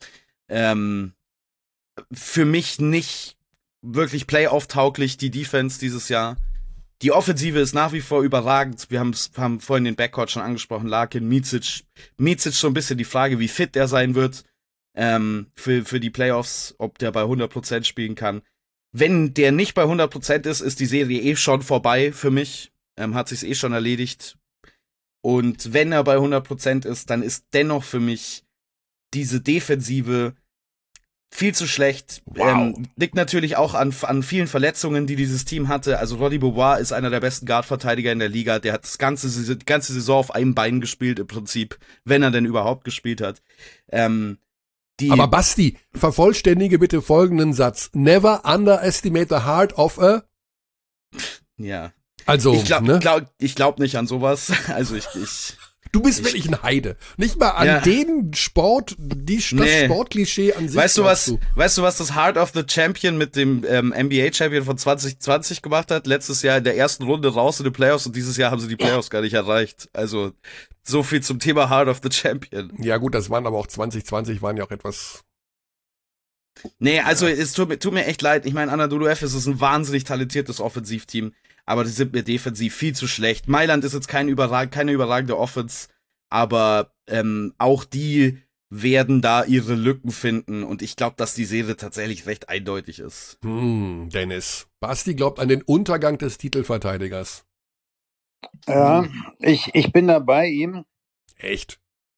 Für mich nicht wirklich Playoff-tauglich, die Defense dieses Jahr. Die Offensive ist nach wie vor überragend. Wir haben vorhin den Backcourt schon angesprochen, Larkin, Micic. Micic so ein bisschen die Frage, wie fit der sein wird für die Playoffs, ob der bei 100% spielen kann. Wenn der nicht bei 100% ist die Serie eh schon vorbei für mich. Hat sich's eh schon erledigt. Und wenn er bei 100% ist, dann ist dennoch für mich diese Defensive viel zu schlecht. Wow. Liegt natürlich auch an vielen Verletzungen, die dieses Team hatte. Also Roddy Beaubois ist einer der besten Guard-Verteidiger in der Liga. Der hat die ganze Saison auf einem Bein gespielt im Prinzip, wenn er denn überhaupt gespielt hat. Aber Basti, vervollständige bitte folgenden Satz. Never underestimate the heart of a... Ja. Also, ich glaub nicht an sowas. Also ich Du bist wirklich ein Heide. Nicht mal an den Sport, das Sportklischee an sich. Weißt du, was das Heart of the Champion mit dem NBA-Champion von 2020 gemacht hat? Letztes Jahr in der ersten Runde raus in die Playoffs, und dieses Jahr haben sie die Playoffs gar nicht erreicht. Also so viel zum Thema Heart of the Champion. Ja gut, das waren aber auch 2020, waren ja auch etwas... Nee, also es tut mir echt leid. Ich meine, Anadolu Efes ist ein wahnsinnig talentiertes Offensivteam, aber die sind mir defensiv viel zu schlecht. Mailand ist jetzt keine überragende Offense, aber auch die werden da ihre Lücken finden, und ich glaube, dass die Serie tatsächlich recht eindeutig ist. Dennis. Basti glaubt an den Untergang des Titelverteidigers. Ja, ich bin da bei ihm. Echt?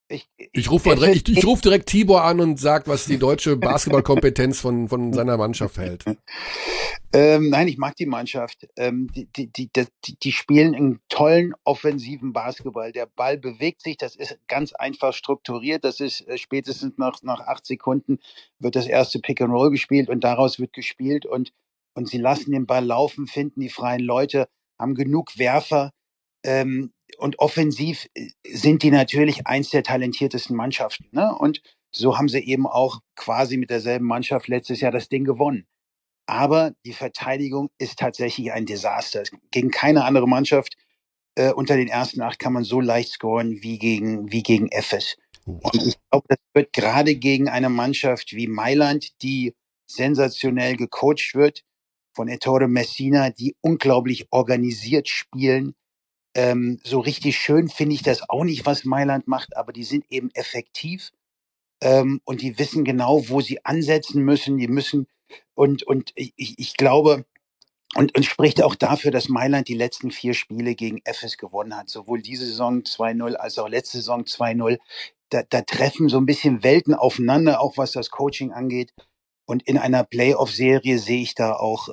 Ich rufe ruf direkt Tibor an und sag, was die deutsche Basketballkompetenz von seiner Mannschaft hält. Nein, ich mag die Mannschaft. Die spielen einen tollen offensiven Basketball. Der Ball bewegt sich, das ist ganz einfach strukturiert. Das ist spätestens nach 8 Sekunden wird das erste Pick and Roll gespielt und daraus wird gespielt und sie lassen den Ball laufen, finden die freien Leute, haben genug Werfer. Und offensiv sind die natürlich eins der talentiertesten Mannschaften. Ne? Und so haben sie eben auch quasi mit derselben Mannschaft letztes Jahr das Ding gewonnen. Aber die Verteidigung ist tatsächlich ein Desaster. Gegen keine andere Mannschaft unter den ersten 8 kann man so leicht scoren wie gegen Efes. Wow. Ich glaube, das wird gerade gegen eine Mannschaft wie Mailand, die sensationell gecoacht wird, von Ettore Messina, die unglaublich organisiert spielen. So richtig schön finde ich das auch nicht, was Mailand macht, aber die sind eben effektiv und die wissen genau, wo sie ansetzen müssen. Die müssen und ich glaube und spricht auch dafür, dass Mailand die letzten 4 Spiele gegen Efes gewonnen hat, sowohl diese Saison 2-0 als auch letzte Saison 2-0. Da treffen so ein bisschen Welten aufeinander, auch was das Coaching angeht. Und in einer Playoff-Serie sehe ich da auch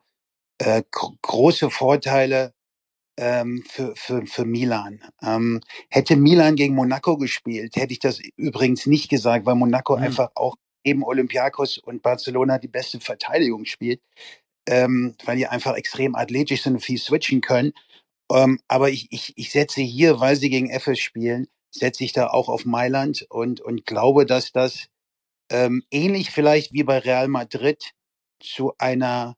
große Vorteile für Milan. Hätte Milan gegen Monaco gespielt, hätte ich das übrigens nicht gesagt, weil Monaco einfach auch neben Olympiakos und Barcelona die beste Verteidigung spielt, weil die einfach extrem athletisch sind und viel switchen können. Aber ich setze hier, weil sie gegen Efes spielen, setze ich da auch auf Mailand und glaube, dass das ähnlich vielleicht wie bei Real Madrid zu einem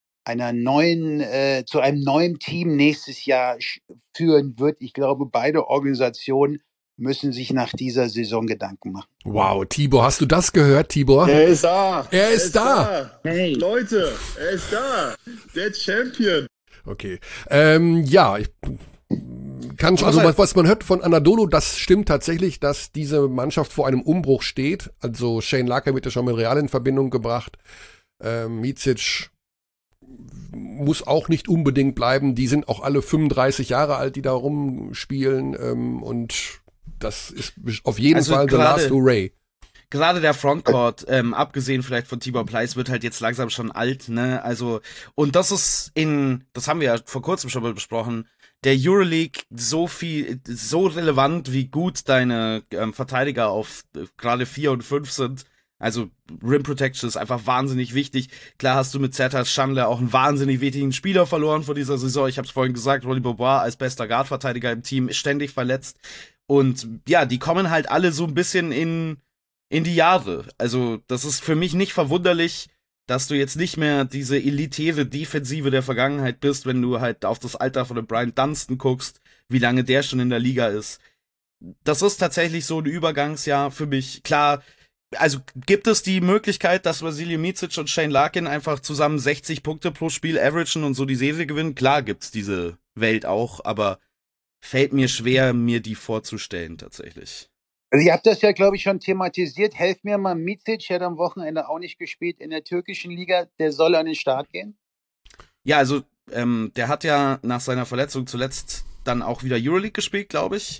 neuen Team nächstes Jahr führen wird. Ich glaube, beide Organisationen müssen sich nach dieser Saison Gedanken machen. Wow, Tibor, hast du das gehört, Tibor? Er ist da. Er ist da. Hey. Leute, er ist da. Der Champion. Okay. Ja, ich kann schon, also was man hört von Anadolu, das stimmt tatsächlich, dass diese Mannschaft vor einem Umbruch steht. Also Shane Larkin wird ja schon mit Real in Verbindung gebracht. Micic muss auch nicht unbedingt bleiben. Die sind auch alle 35 Jahre alt, die da rumspielen. Und das ist auf jeden Fall the last hooray. Gerade der Frontcourt, abgesehen vielleicht von Tibor Pleiss, wird halt jetzt langsam schon alt, ne? Also, und das ist das haben wir ja vor kurzem schon mal besprochen, der Euroleague so relevant, wie gut deine Verteidiger auf gerade 4 und 5 sind. Also Rim Protection ist einfach wahnsinnig wichtig. Klar hast du mit Sertac Chandler auch einen wahnsinnig wichtigen Spieler verloren vor dieser Saison. Ich habe es vorhin gesagt, Ronnie Bobois als bester Guard-Verteidiger im Team ist ständig verletzt. Und ja, die kommen halt alle so ein bisschen in die Jahre. Also das ist für mich nicht verwunderlich, dass du jetzt nicht mehr diese elitäre Defensive der Vergangenheit bist, wenn du halt auf das Alter von dem Brian Dunstan guckst, wie lange der schon in der Liga ist. Das ist tatsächlich so ein Übergangsjahr für mich. Klar, also gibt es die Möglichkeit, dass Vasilije Micic und Shane Larkin einfach zusammen 60 Punkte pro Spiel averagen und so die Serie gewinnen? Klar gibt's diese Welt auch, aber fällt mir schwer, mir die vorzustellen tatsächlich. Also ihr habt das ja, glaube ich, schon thematisiert. Helft mir mal, Micic hat am Wochenende auch nicht gespielt in der türkischen Liga. Der soll an den Start gehen? Ja, also der hat ja nach seiner Verletzung zuletzt dann auch wieder Euroleague gespielt, glaube ich.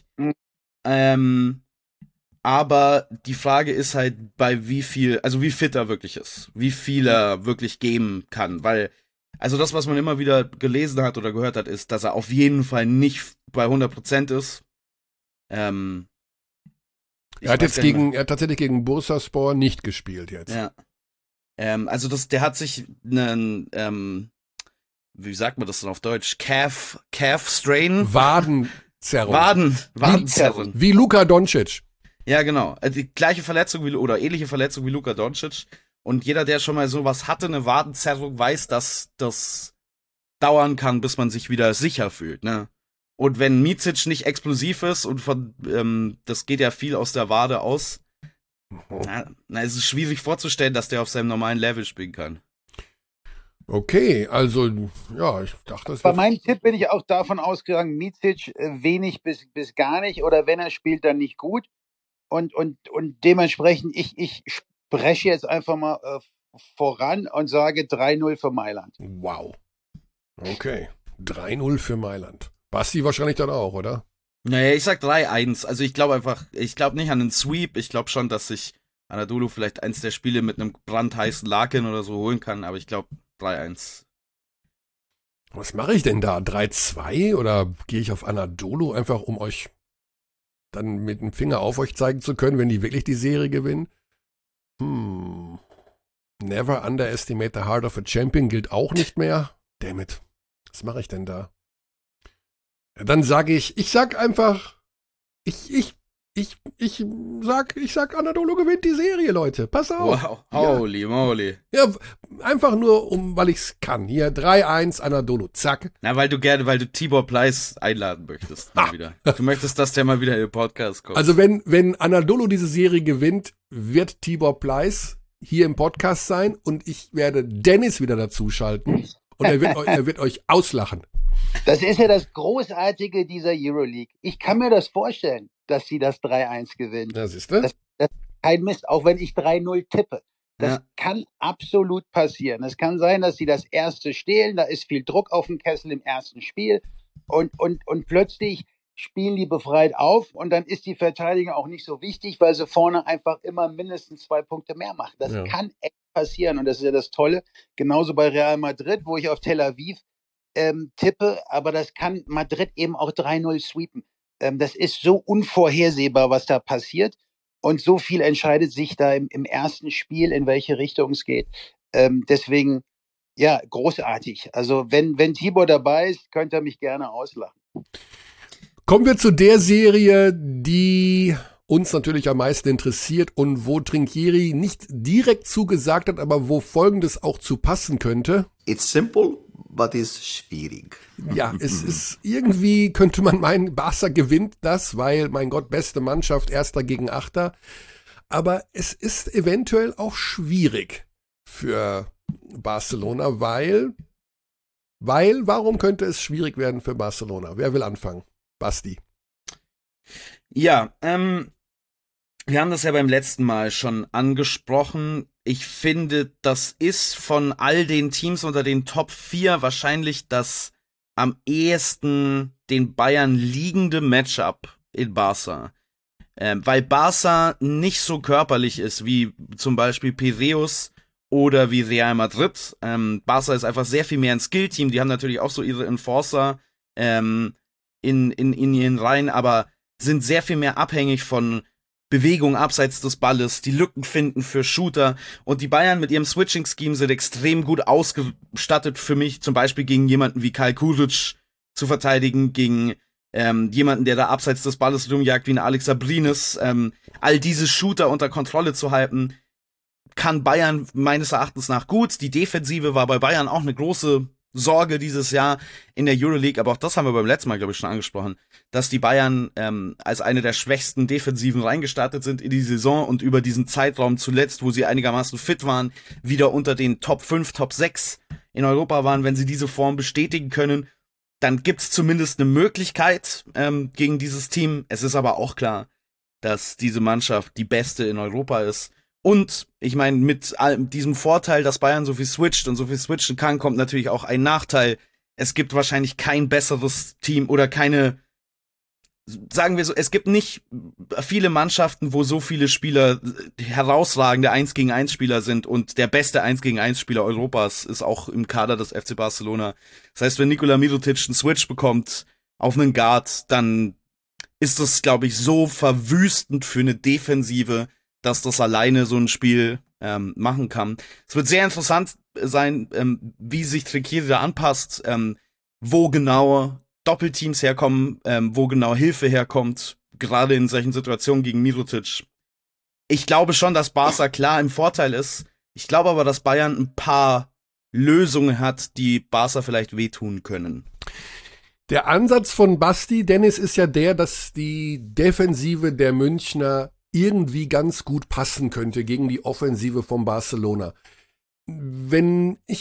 Aber die Frage ist halt, bei wie fit er wirklich ist. Wie viel er wirklich geben kann. Weil, also das, was man immer wieder gelesen hat oder gehört hat, ist, dass er auf jeden Fall nicht bei 100% ist. Er hat tatsächlich gegen Bursaspor nicht gespielt jetzt. Ja. Also der hat sich einen, wie sagt man das denn auf Deutsch? Calf Strain? Wadenzerrung. Wadenzerrung. Wie Luka Doncic. Ja, genau. Die gleiche Verletzung oder ähnliche Verletzung wie Luka Doncic. Und jeder, der schon mal sowas hatte, eine Wadenzerrung, weiß, dass das dauern kann, bis man sich wieder sicher fühlt, ne? Und wenn Micic nicht explosiv ist und das geht ja viel aus der Wade aus, es ist schwierig vorzustellen, dass der auf seinem normalen Level spielen kann. Okay, also, ja, ich dachte, bei meinem Tipp bin ich auch davon ausgegangen, Micic wenig bis gar nicht oder wenn er spielt, dann nicht gut. Und dementsprechend, ich spreche jetzt einfach mal voran und sage 3-0 für Mailand. Wow. Okay, 3-0 für Mailand. Basti wahrscheinlich dann auch, oder? Naja, ich sag 3-1. Also ich glaube nicht an einen Sweep. Ich glaube schon, dass sich Anadolu vielleicht eins der Spiele mit einem brandheißen Laken oder so holen kann, aber ich glaube 3-1. Was mache ich denn da? 3-2 oder gehe ich auf Anadolu einfach, um euch dann mit dem Finger auf euch zeigen zu können, wenn die wirklich die Serie gewinnen? Never underestimate the heart of a champion gilt auch nicht mehr. Damn it. Was mache ich denn da? Ja, dann sage ich sag einfach, ich sag, Anadolu gewinnt die Serie, Leute. Pass auf. Wow, holy moly. Ja, einfach nur, weil ich's kann. Hier, 3-1, Anadolu, zack. Na, weil du Tibor Pleiss einladen möchtest. Mal wieder. Du möchtest, dass der mal wieder in den Podcast kommt. Also wenn Anadolu diese Serie gewinnt, wird Tibor Pleiss hier im Podcast sein und ich werde Dennis wieder dazuschalten und er wird euch auslachen. Das ist ja das Großartige dieser Euroleague. Ich kann mir das vorstellen, dass sie das 3-1 gewinnen. Ja, siehst du? Das ist kein Mist, auch wenn ich 3-0 tippe. Das kann absolut passieren. Es kann sein, dass sie das erste stehlen, da ist viel Druck auf dem Kessel im ersten Spiel und plötzlich spielen die befreit auf und dann ist die Verteidigung auch nicht so wichtig, weil sie vorne einfach immer mindestens 2 Punkte mehr machen. Das kann echt passieren und das ist ja das Tolle. Genauso bei Real Madrid, wo ich auf Tel Aviv tippe, aber das kann Madrid eben auch 3-0 sweepen. Das ist so unvorhersehbar, was da passiert und so viel entscheidet sich da im ersten Spiel, in welche Richtung es geht. Deswegen, ja, großartig. Also wenn Tibor dabei ist, könnt ihr mich gerne auslachen. Kommen wir zu der Serie, die uns natürlich am meisten interessiert und wo Trinchieri nicht direkt zugesagt hat, aber wo Folgendes auch zu passen könnte. It's simple, but it's schwierig. Ja, es ist irgendwie, könnte man meinen, Barca gewinnt das, weil, mein Gott, beste Mannschaft, Erster gegen Achter. Aber es ist eventuell auch schwierig für Barcelona, warum könnte es schwierig werden für Barcelona? Wer will anfangen? Basti. Ja, wir haben das ja beim letzten Mal schon angesprochen. Ich finde, das ist von all den Teams unter den Top 4 wahrscheinlich das am ehesten den Bayern liegende Matchup in Barca. Weil Barca nicht so körperlich ist wie zum Beispiel Piraeus oder wie Real Madrid. Barca ist einfach sehr viel mehr ein Skillteam. Die haben natürlich auch so ihre Enforcer in ihren Reihen, aber sind sehr viel mehr abhängig von Bewegung abseits des Balles, die Lücken finden für Shooter und die Bayern mit ihrem Switching-Scheme sind extrem gut ausgestattet für mich, zum Beispiel gegen jemanden wie Kyle Kuric zu verteidigen, gegen jemanden, der da abseits des Balles rumjagt, wie ein Alex Abrines, all diese Shooter unter Kontrolle zu halten, kann Bayern meines Erachtens nach gut. Die Defensive war bei Bayern auch eine große Sorge dieses Jahr in der Euroleague, aber auch das haben wir beim letzten Mal, glaube ich, schon angesprochen, dass die Bayern als eine der schwächsten Defensiven reingestartet sind in die Saison und über diesen Zeitraum zuletzt, wo sie einigermaßen fit waren, wieder unter den Top 5, Top 6 in Europa waren. Wenn sie diese Form bestätigen können, dann gibt's zumindest eine Möglichkeit gegen dieses Team. Es ist aber auch klar, dass diese Mannschaft die beste in Europa ist. Und ich meine, mit diesem Vorteil, dass Bayern so viel switcht und so viel switchen kann, kommt natürlich auch ein Nachteil. Es gibt wahrscheinlich kein besseres Team oder keine, sagen wir so, es gibt nicht viele Mannschaften, wo so viele Spieler herausragende 1-gegen-1 Spieler sind und der beste 1-gegen-1 Spieler Europas ist auch im Kader des FC Barcelona. Das heißt, wenn Nikola Mirotic einen Switch bekommt auf einen Guard, dann ist das, glaube ich, so verwüstend für eine Defensive, dass das alleine so ein Spiel machen kann. Es wird sehr interessant sein, wie sich Trinchieri da anpasst, wo genau Doppelteams herkommen, wo genau Hilfe herkommt, gerade in solchen Situationen gegen Mirotic. Ich glaube schon, dass Barca klar im Vorteil ist. Ich glaube aber, dass Bayern ein paar Lösungen hat, die Barca vielleicht wehtun können. Der Ansatz von Basti, Dennis, ist ja der, dass die Defensive der Münchner irgendwie ganz gut passen könnte gegen die Offensive von Barcelona. Wenn ich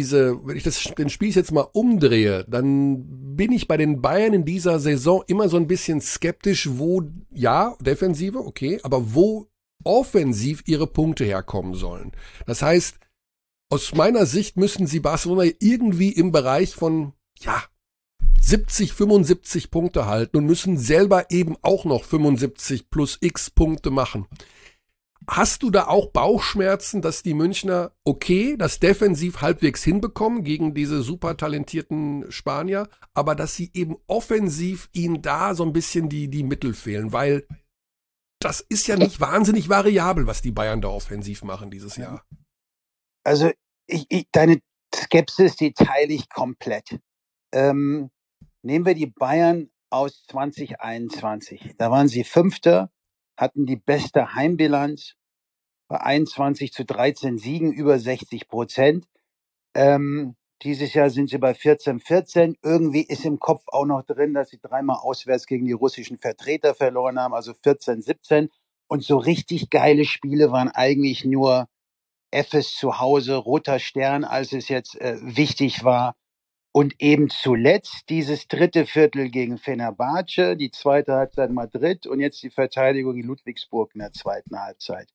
den Spiel jetzt mal umdrehe, dann bin ich bei den Bayern in dieser Saison immer so ein bisschen skeptisch, wo, ja, Defensive, okay, aber wo offensiv ihre Punkte herkommen sollen. Das heißt, aus meiner Sicht müssen sie Barcelona irgendwie im Bereich von, ja, 70, 75 Punkte halten und müssen selber eben auch noch 75 plus x Punkte machen. Hast du da auch Bauchschmerzen, dass die Münchner das defensiv halbwegs hinbekommen gegen diese super talentierten Spanier, aber dass sie eben offensiv ihnen da so ein bisschen die Mittel fehlen, weil das ist ja nicht wahnsinnig variabel, was die Bayern da offensiv machen dieses Jahr. Also deine Skepsis, die teile ich komplett. Nehmen wir die Bayern aus 2021. Da waren sie Fünfter, hatten die beste Heimbilanz bei 21-13 Siegen, über 60%. Dieses Jahr sind sie bei 14-14. Irgendwie ist im Kopf auch noch drin, dass sie 3-mal auswärts gegen die russischen Vertreter verloren haben, also 14-17. Und so richtig geile Spiele waren eigentlich nur Efes zu Hause, Roter Stern, als es jetzt wichtig war. Und eben zuletzt dieses dritte Viertel gegen Fenerbahce, die zweite Halbzeit Madrid und jetzt die Verteidigung in Ludwigsburg in der zweiten Halbzeit.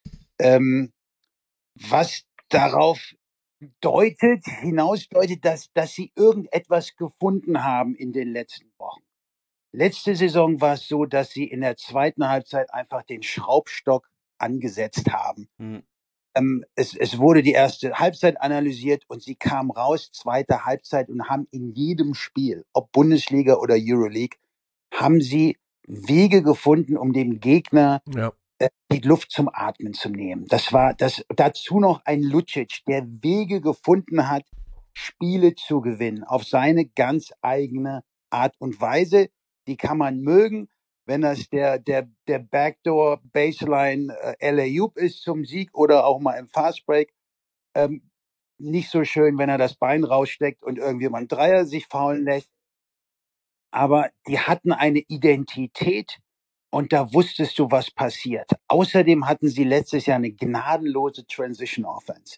Was darauf hinausdeutet, dass sie irgendetwas gefunden haben in den letzten Wochen. Letzte Saison war es so, dass sie in der zweiten Halbzeit einfach den Schraubstock angesetzt haben. Es wurde die erste Halbzeit analysiert und sie kamen raus, zweite Halbzeit, und haben in jedem Spiel, ob Bundesliga oder Euroleague, haben sie Wege gefunden, um dem Gegner die Luft zum Atmen zu nehmen. Dazu noch ein Lucic, der Wege gefunden hat, Spiele zu gewinnen, auf seine ganz eigene Art und Weise. Die kann man mögen, wenn das der Backdoor Baseline alley-oop ist zum Sieg oder auch mal im Fastbreak. Nicht so schön, wenn er das Bein raussteckt und irgendwie mal einen Dreier sich faulen lässt. Aber die hatten eine Identität und da wusstest du, was passiert. Außerdem hatten sie letztes Jahr eine gnadenlose Transition Offense.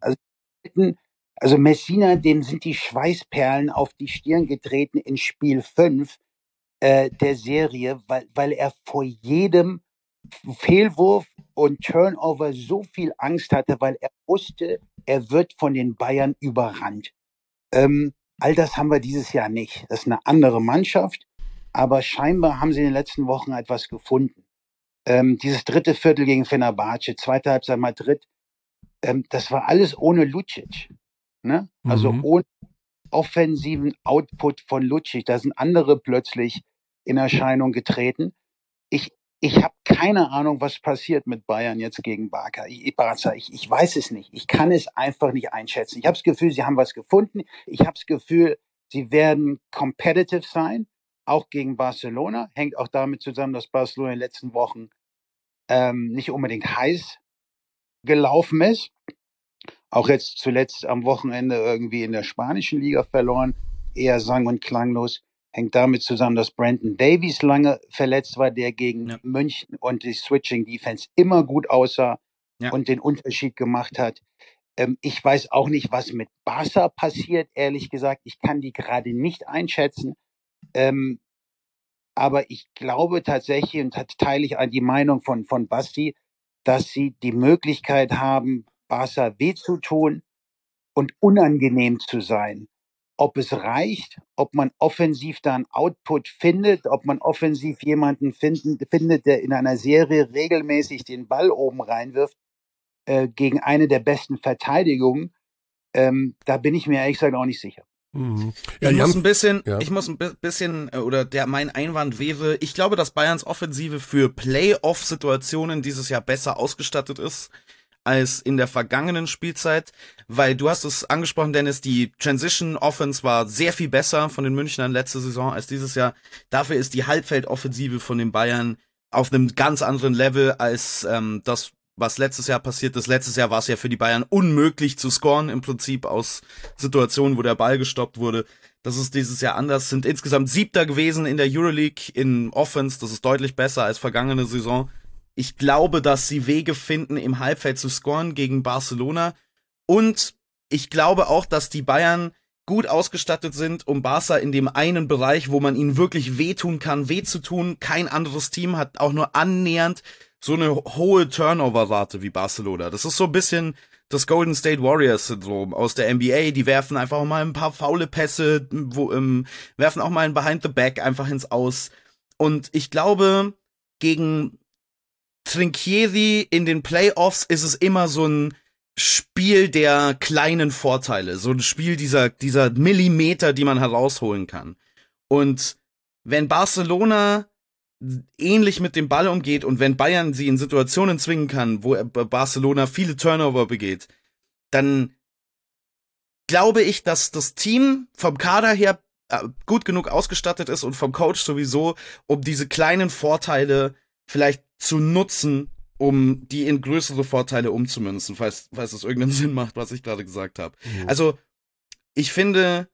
Also Messina, dem sind die Schweißperlen auf die Stirn getreten in Spiel 5 der Serie, weil er vor jedem Fehlwurf und Turnover so viel Angst hatte, weil er wusste, er wird von den Bayern überrannt. All das haben wir dieses Jahr nicht. Das ist eine andere Mannschaft, aber scheinbar haben sie in den letzten Wochen etwas gefunden. Dieses dritte Viertel gegen Fenerbahce, zweite Halbzeit Madrid, das war alles ohne Lucic. Ne? Also ohne offensiven Output von Lucic. Da sind andere plötzlich in Erscheinung getreten. Ich habe keine Ahnung, was passiert mit Bayern jetzt gegen Barca. Ich weiß es nicht. Ich kann es einfach nicht einschätzen. Ich habe das Gefühl, sie haben was gefunden. Ich habe das Gefühl, sie werden competitive sein, auch gegen Barcelona. Hängt auch damit zusammen, dass Barcelona in den letzten Wochen nicht unbedingt heiß gelaufen ist. Auch jetzt zuletzt am Wochenende irgendwie in der spanischen Liga verloren. Eher sang- und klanglos. Hängt damit zusammen, dass Brandon Davies lange verletzt war, der gegen München und die Switching Defense immer gut aussah und den Unterschied gemacht hat. Ich weiß auch nicht, was mit Barca passiert, ehrlich gesagt. Ich kann die gerade nicht einschätzen. Aber ich glaube tatsächlich, und teile ich die Meinung von Basti, dass sie die Möglichkeit haben, Barca weh zu tun und unangenehm zu sein. Ob es reicht, ob man offensiv da einen Output findet, ob man offensiv jemanden findet, der in einer Serie regelmäßig den Ball oben reinwirft, gegen eine der besten Verteidigungen, da bin ich mir ehrlich gesagt auch nicht sicher. Ja, ich muss ein bisschen, mein Einwand wäre, ich glaube, dass Bayerns Offensive für Playoff-Situationen dieses Jahr besser ausgestattet ist als in der vergangenen Spielzeit, weil du hast es angesprochen, Dennis, die Transition Offense war sehr viel besser von den Münchnern letzte Saison als dieses Jahr. Dafür ist die Halbfeldoffensive von den Bayern auf einem ganz anderen Level als das, was letztes Jahr passiert ist. Letztes Jahr war es ja für die Bayern unmöglich zu scoren, im Prinzip aus Situationen, wo der Ball gestoppt wurde. Das ist dieses Jahr anders, sind insgesamt 7. gewesen in der Euroleague in Offense, das ist deutlich besser als vergangene Saison. Ich glaube, dass sie Wege finden, im Halbfeld zu scoren gegen Barcelona. Und ich glaube auch, dass die Bayern gut ausgestattet sind, um Barca in dem einen Bereich, wo man ihnen wirklich wehtun kann, weh zu tun. Kein anderes Team hat auch nur annähernd so eine hohe Turnover-Rate wie Barcelona. Das ist so ein bisschen das Golden State Warriors-Syndrom aus der NBA. Die werfen einfach mal ein paar faule Pässe, werfen auch mal ein Behind the Back einfach ins Aus. Und ich glaube, gegen Trinchieri in den Playoffs ist es immer so ein Spiel der kleinen Vorteile, so ein Spiel dieser Millimeter, die man herausholen kann. Und wenn Barcelona ähnlich mit dem Ball umgeht und wenn Bayern sie in Situationen zwingen kann, wo Barcelona viele Turnover begeht, dann glaube ich, dass das Team vom Kader her gut genug ausgestattet ist und vom Coach sowieso, um diese kleinen Vorteile vielleicht zu nutzen, um die in größere Vorteile umzumünzen, falls es irgendeinen Sinn macht, was ich gerade gesagt habe. Mhm. Also, ich finde,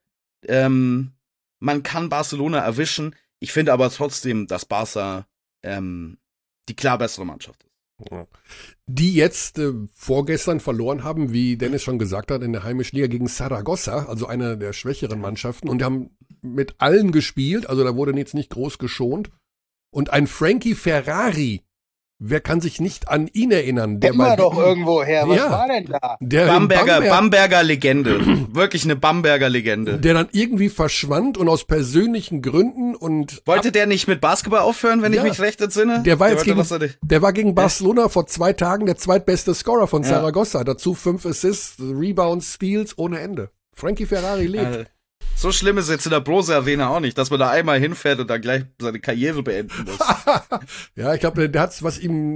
man kann Barcelona erwischen. Ich finde aber trotzdem, dass Barca die klar bessere Mannschaft ist. Ja. Die jetzt vorgestern verloren haben, wie Dennis schon gesagt hat, in der heimischen Liga gegen Saragossa, also eine der schwächeren Mannschaften. Und die haben mit allen gespielt, also da wurde jetzt nicht groß geschont. Und ein Frankie Ferrari, wer kann sich nicht an ihn erinnern? Kennen wir doch irgendwo her. Was war denn da? Der Bamberger Legende. Wirklich eine Bamberger Legende. Der dann irgendwie verschwand und aus persönlichen Gründen und... Wollte der nicht mit Basketball aufhören, wenn ich mich recht entsinne? Der war gegen Barcelona vor 2 Tagen der zweitbeste Scorer von Saragossa. Dazu 5 Assists, Rebounds, Steals ohne Ende. Frankie Ferrari lebt. So schlimm ist jetzt in der Brose Arena auch nicht, dass man da einmal hinfährt und dann gleich seine Karriere beenden muss. Ja, ich glaube, der hat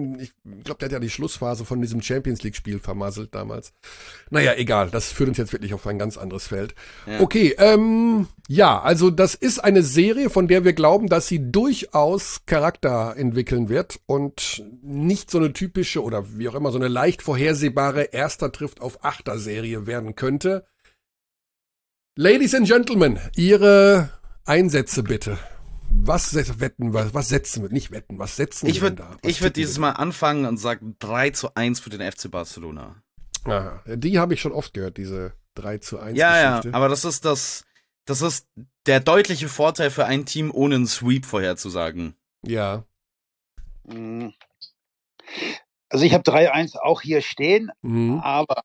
ja die Schlussphase von diesem Champions League Spiel vermasselt damals. Naja, egal, das führt uns jetzt wirklich auf ein ganz anderes Feld. Ja. Okay, also das ist eine Serie, von der wir glauben, dass sie durchaus Charakter entwickeln wird und nicht so eine typische oder wie auch immer so eine leicht vorhersehbare Erster trifft auf Achter Serie werden könnte. Ladies and Gentlemen, Ihre Einsätze bitte. Was setzen wir denn da? Ich würde dieses Mal anfangen und sagen 3:1 für den FC Barcelona. Ah, die habe ich schon oft gehört, diese 3:1 Geschichte. Ja, aber das ist der deutliche Vorteil für ein Team, ohne einen Sweep vorherzusagen. Ja. Also ich habe 3:1 auch hier stehen, aber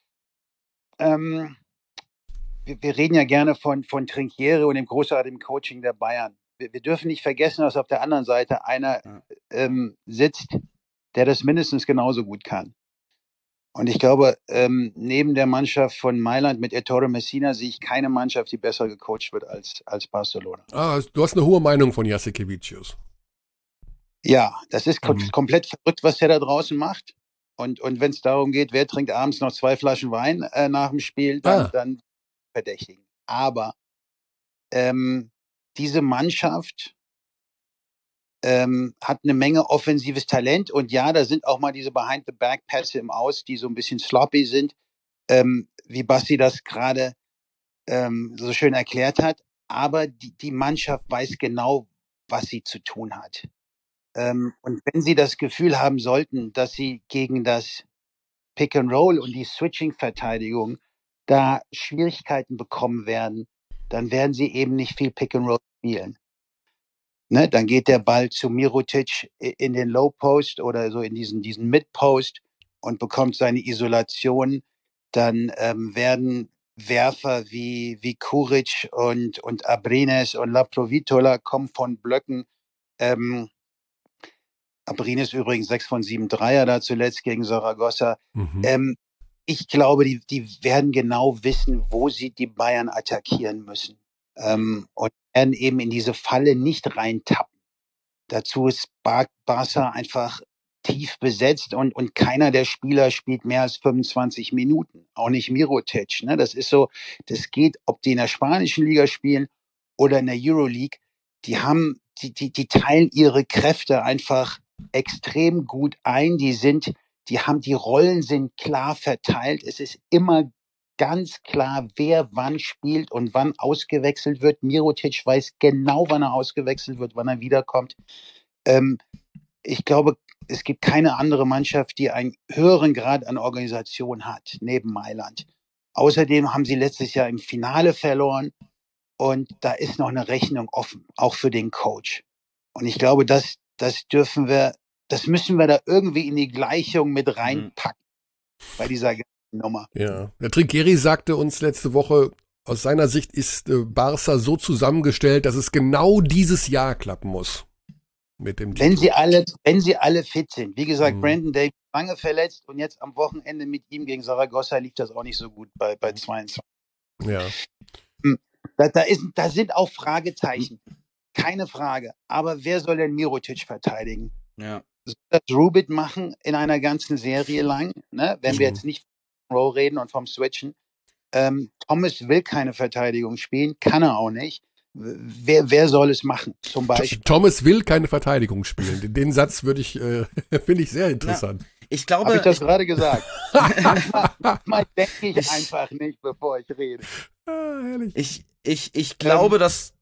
wir reden ja gerne von Trinchieri und dem großartigen Coaching der Bayern. Wir dürfen nicht vergessen, dass auf der anderen Seite einer sitzt, der das mindestens genauso gut kann. Und ich glaube, neben der Mannschaft von Mailand mit Ettore Messina sehe ich keine Mannschaft, die besser gecoacht wird als Barcelona. Ah, du hast eine hohe Meinung von Jasikevicius. Ja, das ist komplett verrückt, was er da draußen macht. Und wenn es darum geht, wer trinkt abends noch 2 Flaschen Wein nach dem Spiel, dann verdächtigen. Aber diese Mannschaft hat eine Menge offensives Talent und ja, da sind auch mal diese Behind-the-Back-Pässe im Aus, die so ein bisschen sloppy sind, wie Basti das gerade so schön erklärt hat. Aber die Mannschaft weiß genau, was sie zu tun hat. Und wenn sie das Gefühl haben sollten, dass sie gegen das Pick and Roll und die Switching-Verteidigung da Schwierigkeiten bekommen werden, dann werden sie eben nicht viel Pick and Roll spielen. Ne, dann geht der Ball zu Mirotic in den Low Post oder so in diesen Mid Post und bekommt seine Isolation. Dann werden Werfer wie Kuric und Abrines und Laprovitola kommen von Blöcken. Abrines übrigens 6 von 7 Dreier da zuletzt gegen Saragossa. Ich glaube, die werden genau wissen, wo sie die Bayern attackieren müssen. Und werden eben in diese Falle nicht reintappen. Dazu ist Barca einfach tief besetzt und keiner der Spieler spielt mehr als 25 Minuten. Auch nicht Mirotic. Ne? Das ist so, das geht, ob die in der spanischen Liga spielen oder in der Euroleague. Die teilen ihre Kräfte einfach extrem gut ein. Die Rollen sind klar verteilt. Es ist immer ganz klar, wer wann spielt und wann ausgewechselt wird. Mirotic weiß genau, wann er ausgewechselt wird, wann er wiederkommt. Ich glaube, es gibt keine andere Mannschaft, die einen höheren Grad an Organisation hat, neben Mailand. Außerdem haben sie letztes Jahr im Finale verloren und da ist noch eine Rechnung offen, auch für den Coach. Und ich glaube, das müssen wir da irgendwie in die Gleichung mit reinpacken bei dieser Nummer. Ja. Der Trinkieri sagte uns letzte Woche, aus seiner Sicht ist Barca so zusammengestellt, dass es genau dieses Jahr klappen muss. Mit dem Wenn Titel. sie alle fit sind. Wie gesagt, Brandon Davies lange verletzt und jetzt am Wochenende mit ihm gegen Saragossa lief das auch nicht so gut bei 22. Ja. Da sind auch Fragezeichen. Keine Frage. Aber wer soll denn Mirotic verteidigen? Ja. Soll das Rubit machen in einer ganzen Serie lang? Ne? Wenn wir jetzt nicht vom Row reden und vom Switchen. Thomas will keine Verteidigung spielen, kann er auch nicht. Wer soll es machen, zum Beispiel? Thomas will keine Verteidigung spielen. Den Satz finde ich sehr interessant. Ich glaube. Habe ich das gerade gesagt? Manchmal denke ich einfach nicht, bevor ich rede. Herrlich. Ich glaube,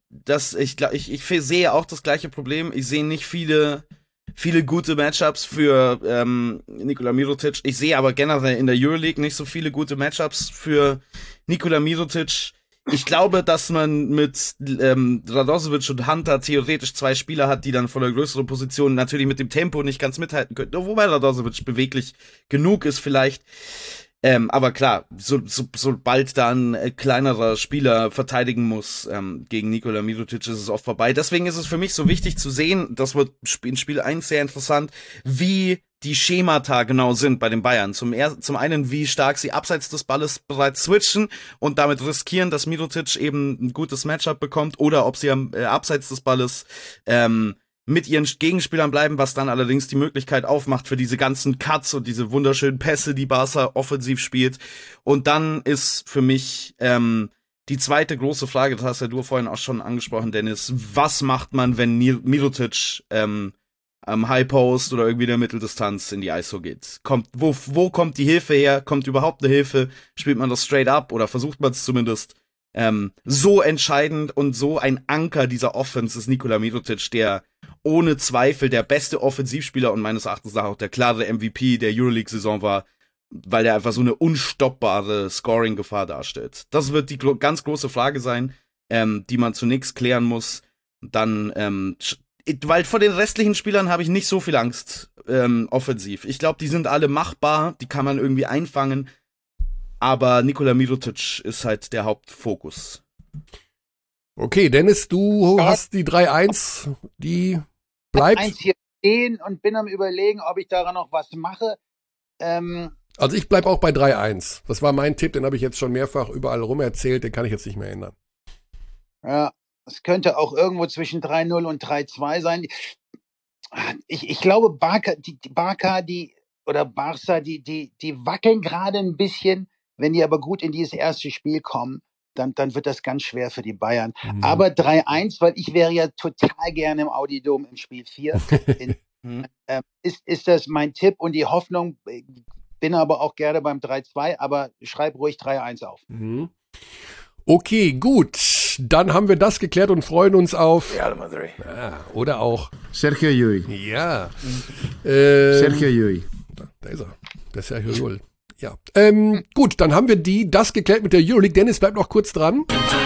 ich sehe auch das gleiche Problem. Ich sehe nicht viele gute Matchups für Nikola Mirotic. Ich sehe aber generell in der Euroleague nicht so viele gute Matchups für Nikola Mirotic. Ich glaube, dass man mit Radosevic und Hunter theoretisch zwei Spieler hat, die dann von der größeren Position natürlich mit dem Tempo nicht ganz mithalten können. Wobei Radosevic beweglich genug ist vielleicht. Aber klar, sobald da ein kleinerer Spieler verteidigen muss gegen Nikola Mirotic, ist es oft vorbei. Deswegen ist es für mich so wichtig zu sehen, das wird in Spiel 1 sehr interessant, wie die Schemata genau sind bei den Bayern. Zum einen, wie stark sie abseits des Balles bereits switchen und damit riskieren, dass Mirotic eben ein gutes Matchup bekommt, oder ob sie abseits des Balles mit ihren Gegenspielern bleiben, was dann allerdings die Möglichkeit aufmacht für diese ganzen Cuts und diese wunderschönen Pässe, die Barca offensiv spielt. Und dann ist für mich die zweite große Frage, das hast ja du vorhin auch schon angesprochen, Dennis, was macht man, wenn Mirotic am High Post oder irgendwie in der Mitteldistanz in die ISO geht? Wo kommt die Hilfe her? Kommt überhaupt eine Hilfe? Spielt man das straight up oder versucht man es zumindest? So entscheidend und so ein Anker dieser Offense ist Nikola Mirotic, der ohne Zweifel der beste Offensivspieler und meines Erachtens auch der klare MVP der Euroleague-Saison war, weil er einfach so eine unstoppbare Scoring-Gefahr darstellt. Das wird die ganz große Frage sein, die man zunächst klären muss. Dann, weil vor den restlichen Spielern habe ich nicht so viel Angst offensiv. Ich glaube, die sind alle machbar, die kann man irgendwie einfangen. Aber Nikola Mirotic ist halt der Hauptfokus. Okay, Dennis, du hast die 3-1, die bleibt. 1 hier stehen und bin am Überlegen, ob ich daran noch was mache. Also ich bleib auch bei 3-1. Das war mein Tipp, den habe ich jetzt schon mehrfach überall rum erzählt, den kann ich jetzt nicht mehr ändern. Ja, es könnte auch irgendwo zwischen 3-0 und 3-2 sein. Ich glaube, Barca, die wackeln gerade ein bisschen. Wenn die aber gut in dieses erste Spiel kommen, dann wird das ganz schwer für die Bayern. Aber 3-1, weil ich wäre ja total gerne im Audi-Dom im Spiel 4. Ist das mein Tipp und die Hoffnung, bin aber auch gerne beim 3-2, aber schreib ruhig 3-1 auf. Okay, gut. Dann haben wir das geklärt und freuen uns auf Real Madrid. oder auch Sergio Llull. ja. Sergio Llull. Da ist er. Der Sergio Llull. Ja. Gut, dann haben wir das geklärt mit der Euroleague. Dennis, bleibt noch kurz dran.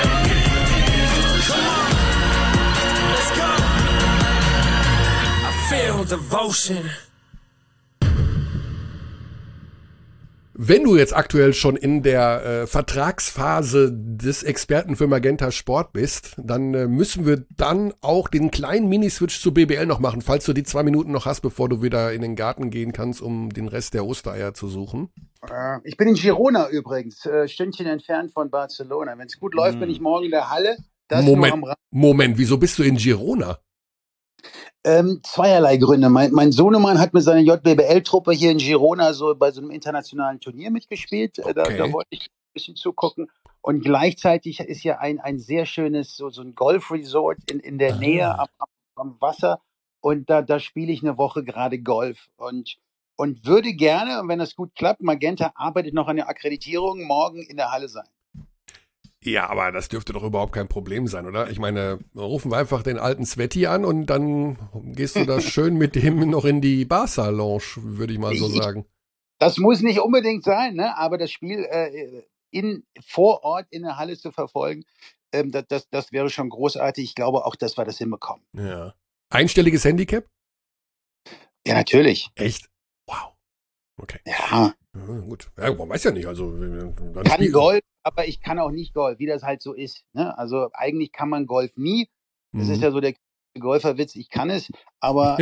Wenn du jetzt aktuell schon in der Vertragsphase des Experten für Magenta Sport bist, dann müssen wir dann auch den kleinen Mini-Switch zu BBL noch machen, falls du die 2 Minuten noch hast, bevor du wieder in den Garten gehen kannst, um den Rest der Ostereier zu suchen. Ich bin in Girona übrigens, Stündchen entfernt von Barcelona. Wenn es gut läuft, bin ich morgen in der Halle. Moment, wieso bist du in Girona? Zweierlei Gründe. Mein Sohnemann hat mit seiner JBL-Truppe hier in Girona so bei so einem internationalen Turnier mitgespielt. Okay. Da wollte ich ein bisschen zugucken. Und gleichzeitig ist ja ein sehr schönes, so ein Golf-Resort in der Nähe am Wasser. Und da spiele ich eine Woche gerade Golf. Und würde gerne, wenn das gut klappt, Magenta arbeitet noch an der Akkreditierung, morgen in der Halle sein. Ja, aber das dürfte doch überhaupt kein Problem sein, oder? Ich meine, rufen wir einfach den alten Sveti an und dann gehst du da schön mit dem noch in die Barca-Lounge, würde ich mal so sagen. Das muss nicht unbedingt sein, ne? Aber das Spiel vor Ort in der Halle zu verfolgen, das wäre schon großartig. Ich glaube auch, dass wir das hinbekommen. Ja. Einstelliges Handicap? Ja, natürlich. Echt? Wow. Okay. Ja. Ja, gut. Ja, man weiß ja nicht. Also, dann Kann Golf, aber ich kann auch nicht Golf, wie das halt so ist. Ne? Also eigentlich kann man Golf nie. Das ist ja so der Golferwitz, ich kann es, aber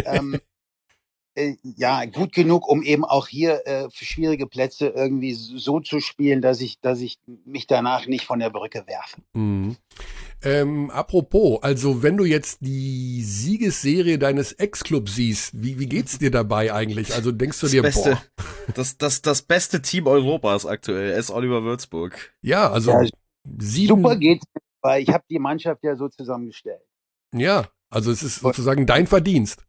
ja, gut genug, um eben auch hier für schwierige Plätze irgendwie so zu spielen, dass ich mich danach nicht von der Brücke werfe. Mhm. Apropos, also wenn du jetzt die Siegesserie deines Ex-Clubs siehst, wie geht's dir dabei eigentlich? Also denkst du dir, boah. Das beste Team Europas aktuell ist Oliver Würzburg. Ja, also Ja, 7. Super geht's, weil ich habe die Mannschaft ja so zusammengestellt. Ja, also es ist sozusagen dein Verdienst.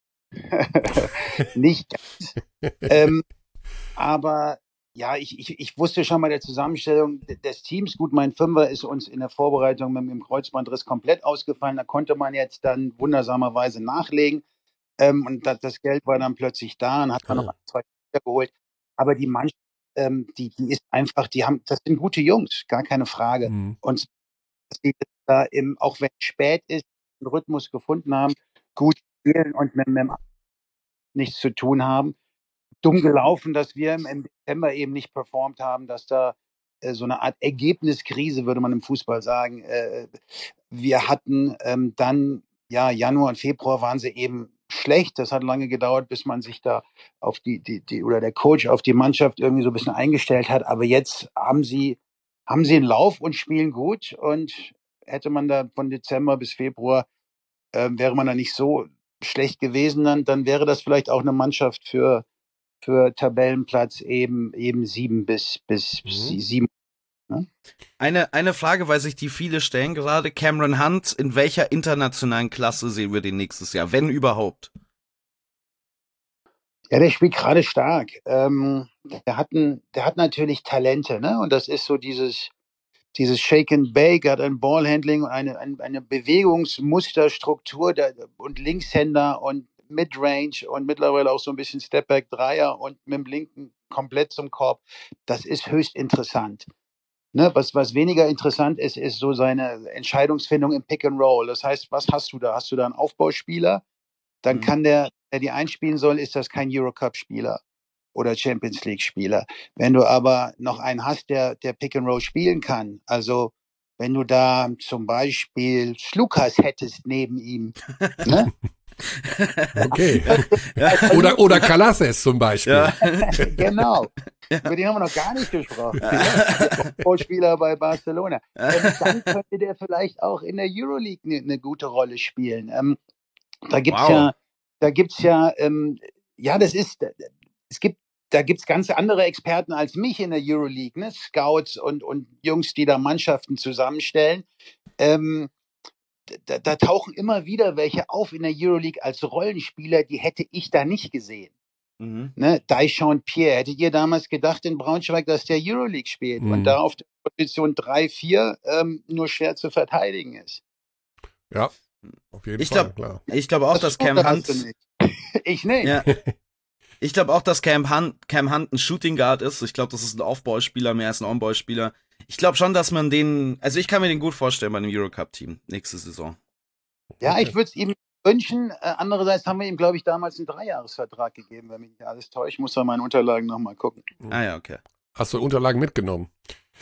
Nicht ganz. Aber ja, ich wusste schon bei der Zusammenstellung des Teams, gut, mein Fünfer ist uns in der Vorbereitung mit dem Kreuzbandriss komplett ausgefallen. Da konnte man jetzt dann wundersamerweise nachlegen. Und das Geld war dann plötzlich da und hat man noch 2 Spieler geholt. Aber die Mannschaft, die ist einfach, das sind gute Jungs, gar keine Frage. Und dass die da auch wenn es spät ist, einen Rhythmus gefunden haben, gut spielen und mit dem nichts zu tun haben. Dumm gelaufen, dass wir im Dezember eben nicht performt haben, dass da so eine Art Ergebniskrise, würde man im Fußball sagen. Wir hatten dann, ja, Januar und Februar waren sie eben schlecht. Das hat lange gedauert, bis man sich da auf die oder der Coach auf die Mannschaft irgendwie so ein bisschen eingestellt hat. Aber jetzt haben sie einen Lauf und spielen gut. Und hätte man da von Dezember bis Februar, wäre man da nicht so schlecht gewesen, dann wäre das vielleicht auch eine Mannschaft für Tabellenplatz eben 7 bis 7. Ne? Eine Frage, weil sich die viele stellen gerade. Cameron Hunt, in welcher internationalen Klasse sehen wir den nächstes Jahr, wenn überhaupt? Ja, der spielt gerade stark. Der hat natürlich Talente, ne? Und das ist so dieses Shake and Bake, hat ein Ballhandling und eine Bewegungsmusterstruktur und Linkshänder und Midrange und mittlerweile auch so ein bisschen Stepback-Dreier und mit dem Linken komplett zum Korb. Das ist höchst interessant. Ne? Was weniger interessant ist so seine Entscheidungsfindung im Pick and Roll. Das heißt, was hast du da? Hast du da einen Aufbauspieler? Dann kann der die einspielen soll, ist das kein Eurocup-Spieler oder Champions League-Spieler. Wenn du aber noch einen hast, der Pick and Roll spielen kann, also wenn du da zum Beispiel Slukas hättest neben ihm, ne? Okay. Oder Calasses zum Beispiel. Ja. Genau. Über den haben wir noch gar nicht gesprochen. Spieler bei Barcelona. Dann könnte der vielleicht auch in der Euroleague eine gute Rolle spielen. Da gibt's ja, da gibt's ganz andere Experten als mich in der Euroleague, ne? Scouts und Jungs, die da Mannschaften zusammenstellen. Da tauchen immer wieder welche auf in der Euroleague als Rollenspieler, die hätte ich da nicht gesehen. Ne? Daishan Pierre, hättet ihr damals gedacht in Braunschweig, dass der Euroleague spielt und da auf der Position 3, 4 nur schwer zu verteidigen ist. Ja, auf jeden Fall, klar. Ich glaube auch, dass Cam Hunt... Ich nicht. Ja. Ich glaube auch, dass Cam Hunt ein Shooting Guard ist. Ich glaube, das ist ein Off-Ball-Spieler mehr als ein On-Ball-Spieler. Ich glaube schon, dass man ich kann mir den gut vorstellen bei einem Eurocup-Team nächste Saison. Ja, okay. Ich würde es ihm wünschen. Andererseits haben wir ihm, glaube ich, damals einen 3-Jahres-Vertrag gegeben, wenn mich nicht alles täuscht. Ich muss da meine Unterlagen nochmal gucken. Ah ja, okay. Hast du Unterlagen mitgenommen?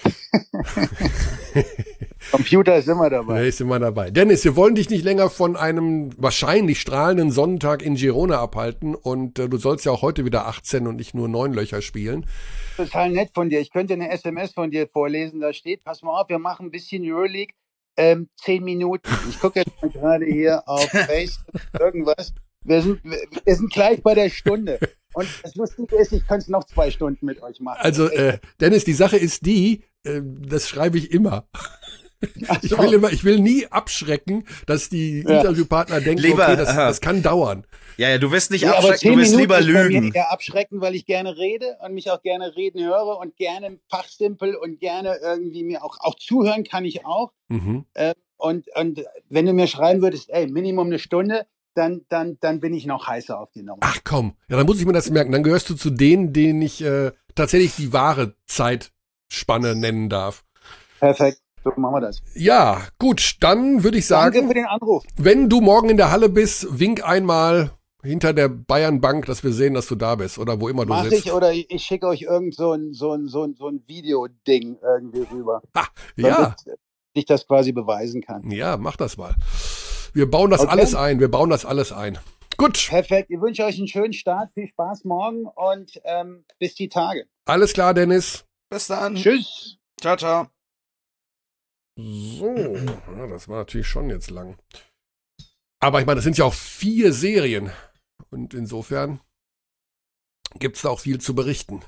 Computer ist immer dabei. Ja, ist immer dabei. Dennis, wir wollen dich nicht länger von einem wahrscheinlich strahlenden Sonnentag in Girona abhalten und du sollst ja auch heute wieder 18 und nicht nur 9 Löcher spielen. Total nett von dir. Ich könnte eine SMS von dir vorlesen, da steht, pass mal auf, wir machen ein bisschen Euroleague, 10 Minuten. Ich gucke jetzt mal gerade hier auf Facebook, irgendwas. Wir sind gleich bei der Stunde. Und das Lustige ist, ich könnte es noch 2 Stunden mit euch machen. Also, Dennis, die Sache ist die, das schreibe ich immer. So. Ich will nie abschrecken, dass die Interviewpartner denken, lieber, okay, das kann dauern. Ja, du wirst nicht Ja, abschrecken, du wirst lieber lügen. Ich will abschrecken, weil ich gerne rede und mich auch gerne reden höre und gerne fachsimpel und gerne irgendwie mir auch zuhören kann ich auch. Und wenn du mir schreiben würdest, Minimum eine Stunde, dann bin ich noch heißer auf die Nummer. Ach komm, ja, dann muss ich mir das merken. Dann gehörst du zu denen ich tatsächlich die wahre Zeitspanne nennen darf. Perfekt. So machen wir das. Ja, gut, dann würde ich sagen, danke für den Anruf. Wenn du morgen in der Halle bist, wink einmal hinter der Bayern-Bank, dass wir sehen, dass du da bist oder wo immer du Mach sitzt. ich oder ich schicke euch irgend so ein Videoding irgendwie rüber. Ja. Damit ich das quasi beweisen kann. Ja, mach das mal. Wir bauen das Okay. alles ein. Wir bauen das alles ein. Gut, Perfekt. Ich wünsche euch einen schönen Start. Viel Spaß morgen und bis die Tage. alles klar, Dennis. Bis dann. Tschüss. Ciao, ciao. So, ja, das war natürlich schon jetzt lang. Aber ich meine, das sind ja auch 4 Serien. Und insofern gibt's da auch viel zu berichten.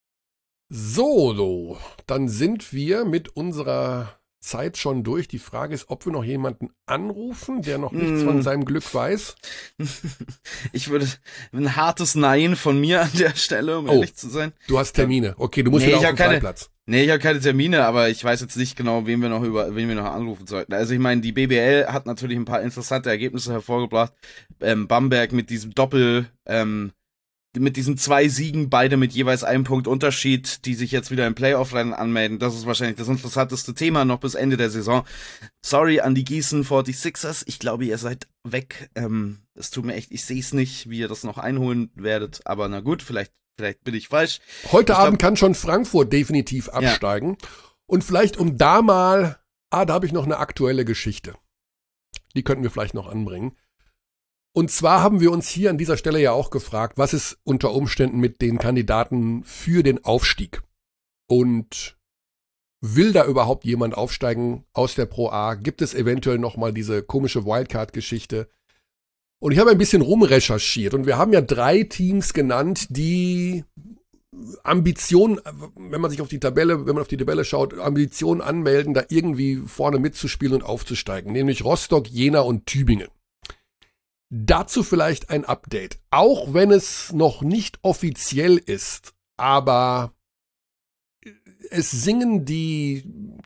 So, dann sind wir mit unserer Zeit schon durch. Die Frage ist, ob wir noch jemanden anrufen, der noch nichts von seinem Glück weiß. Ich würde ein hartes Nein von mir an der Stelle, um ehrlich zu sein. Du hast Termine. Okay, du musst Nee, wieder ich auf hab den keine- Freiplatz. Nee, ich habe keine Termine, aber ich weiß jetzt nicht genau, wen wir noch anrufen sollten. Also ich meine, die BBL hat natürlich ein paar interessante Ergebnisse hervorgebracht. Bamberg mit diesem mit diesen 2 Siegen, beide mit jeweils einem Punkt Unterschied, die sich jetzt wieder im Playoff-Rennen anmelden. Das ist wahrscheinlich das interessanteste Thema noch bis Ende der Saison. Sorry an die Gießen 46ers. Ich glaube, ihr seid weg. Es tut mir echt, ich sehe es nicht, wie ihr das noch einholen werdet. Aber na gut, vielleicht bin ich falsch. Heute Ich Abend glaub- kann schon Frankfurt definitiv absteigen. Und vielleicht da habe ich noch eine aktuelle Geschichte. Die könnten wir vielleicht noch anbringen. Und zwar haben wir uns hier an dieser Stelle ja auch gefragt, was ist unter Umständen mit den Kandidaten für den Aufstieg? Und will da überhaupt jemand aufsteigen aus der Pro A? Gibt es eventuell nochmal diese komische Wildcard-Geschichte? Und ich habe ein bisschen rumrecherchiert und wir haben ja 3 Teams genannt, die Ambitionen, wenn man auf die Tabelle schaut, Ambitionen anmelden, da irgendwie vorne mitzuspielen und aufzusteigen, nämlich Rostock, Jena und Tübingen. Dazu vielleicht ein Update, auch wenn es noch nicht offiziell ist, aber es singen die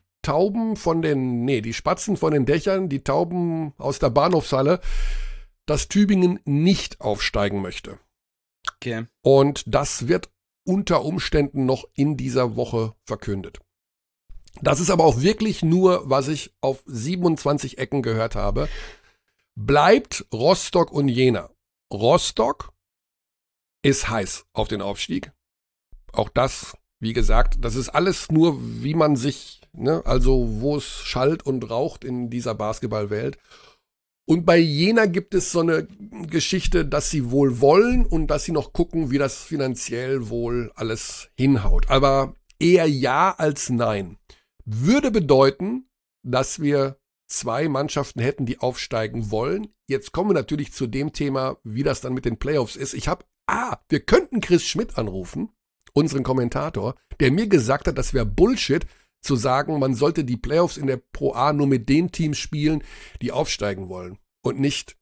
Spatzen von den Dächern, die Tauben aus der Bahnhofshalle, dass Tübingen nicht aufsteigen möchte. Okay. Und das wird unter Umständen noch in dieser Woche verkündet. Das ist aber auch wirklich nur, was ich auf 27 Ecken gehört habe. Bleibt Rostock und Jena. Rostock ist heiß auf den Aufstieg. Auch das, wie gesagt, das ist alles nur, wie man sich, also wo es schallt und raucht in dieser Basketballwelt. Und bei Jena gibt es so eine Geschichte, dass sie wohl wollen und dass sie noch gucken, wie das finanziell wohl alles hinhaut. Aber eher ja als nein. Würde bedeuten, dass wir 2 Mannschaften hätten, die aufsteigen wollen. Jetzt kommen wir natürlich zu dem Thema, wie das dann mit den Playoffs ist. Wir könnten Chris Schmidt anrufen, unseren Kommentator, der mir gesagt hat, das wäre Bullshit, zu sagen, man sollte die Playoffs in der Pro A nur mit den Teams spielen, die aufsteigen wollen. Und nicht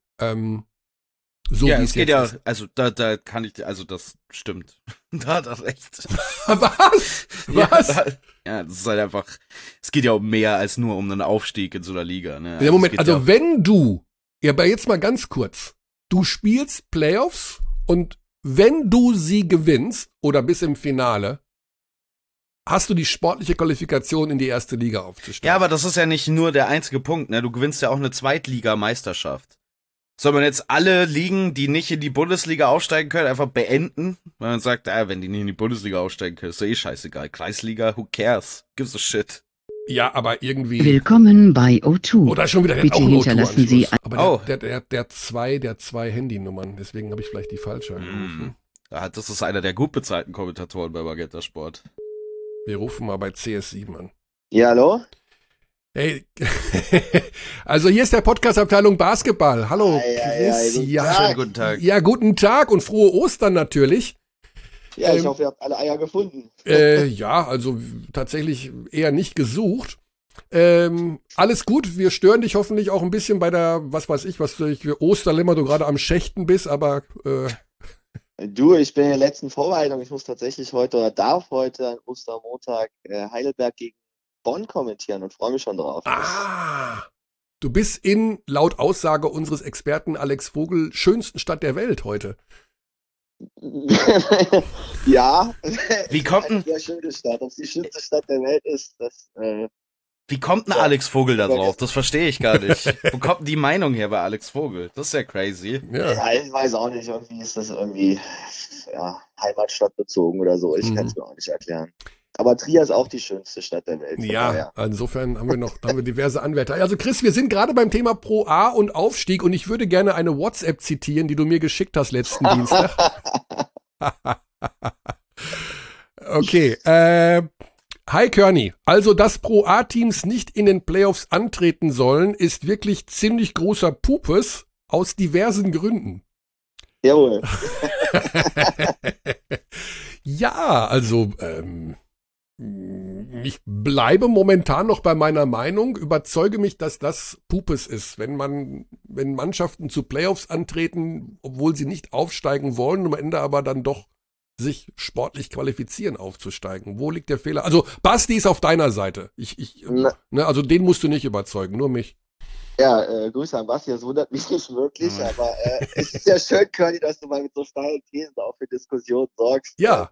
so, ja, wie es es geht jetzt ja, ist. also da kann ich, also das stimmt. Da hat er recht. Was? Was? Ja, das ist halt einfach, es geht ja um mehr als nur um einen Aufstieg in so einer Liga. Ne? Ja, Moment, es geht also wenn du, aber jetzt mal ganz kurz, du spielst Playoffs und wenn du sie gewinnst oder bis im Finale, hast du die sportliche Qualifikation in die erste Liga aufzusteigen. Ja, aber das ist ja nicht nur der einzige Punkt, ne? Du gewinnst ja auch eine Zweitligameisterschaft. Soll man jetzt alle Ligen, die nicht in die Bundesliga aufsteigen können, einfach beenden? Weil man sagt, wenn die nicht in die Bundesliga aufsteigen können, ist doch eh scheißegal. Kreisliga, who cares? Gives a shit. Ja, aber irgendwie. Willkommen bei O2. Oder schon wieder, der Bitte hat auch einen hinterlassen Sie O2-Anschluss. Aber der hat zwei Handynummern, deswegen habe ich vielleicht die falsche angerufen. Das ist einer der gut bezahlten Kommentatoren bei Magenta Sport. Wir rufen mal bei CS7 an. Ja, hallo? Hey, also hier ist der Podcast-Abteilung Basketball. Hallo, Chris. guten Ja, Tag. Schönen guten Tag. ja, guten Tag und frohe Ostern natürlich. Ja, ich hoffe, ihr habt alle Eier gefunden. Ja, also tatsächlich eher nicht gesucht. Alles gut, wir stören dich hoffentlich auch ein bisschen bei der, was weiß ich, was für Osterlimmer du gerade am Schächten bist, aber Du, ich bin in der letzten Vorbereitung. Ich muss tatsächlich darf heute an Ostermontag Heidelberg gegen Bonn kommentieren und freue mich schon drauf. Du bist in, laut Aussage unseres Experten Alex Vogel, schönsten Stadt der Welt heute. Ja. Wie kommt denn- Eine sehr schöne Stadt. Ob es die schönste Stadt der Welt ist, das Wie kommt denn Alex Vogel da drauf? Das verstehe ich gar nicht. Wo kommt denn die Meinung her bei Alex Vogel? Das ist ja crazy. Ja, ich weiß auch nicht, irgendwie ist das irgendwie heimatstadtbezogen oder so. Ich kann es mir auch nicht erklären. Aber Trier ist auch die schönste Stadt der Welt. Ja, insofern haben wir diverse Anwärter. Also Chris, wir sind gerade beim Thema Pro A und Aufstieg und ich würde gerne eine WhatsApp zitieren, die du mir geschickt hast letzten Dienstag. Okay, hi Körny, also dass Pro A-Teams nicht in den Playoffs antreten sollen, ist wirklich ziemlich großer Pupes aus diversen Gründen. Jawohl. Ja, also ich bleibe momentan noch bei meiner Meinung, überzeuge mich, dass das Pupes ist, wenn Mannschaften zu Playoffs antreten, obwohl sie nicht aufsteigen wollen, am Ende aber dann doch sich sportlich qualifizieren, aufzusteigen. Wo liegt der Fehler? Also Basti ist auf deiner Seite. Also den musst du nicht überzeugen, nur mich. Ja, Grüße an Basti, das wundert mich nicht wirklich, aber es ist ja schön, Curly, dass du mal mit so steilen Thesen auch für Diskussionen sorgst. Ja.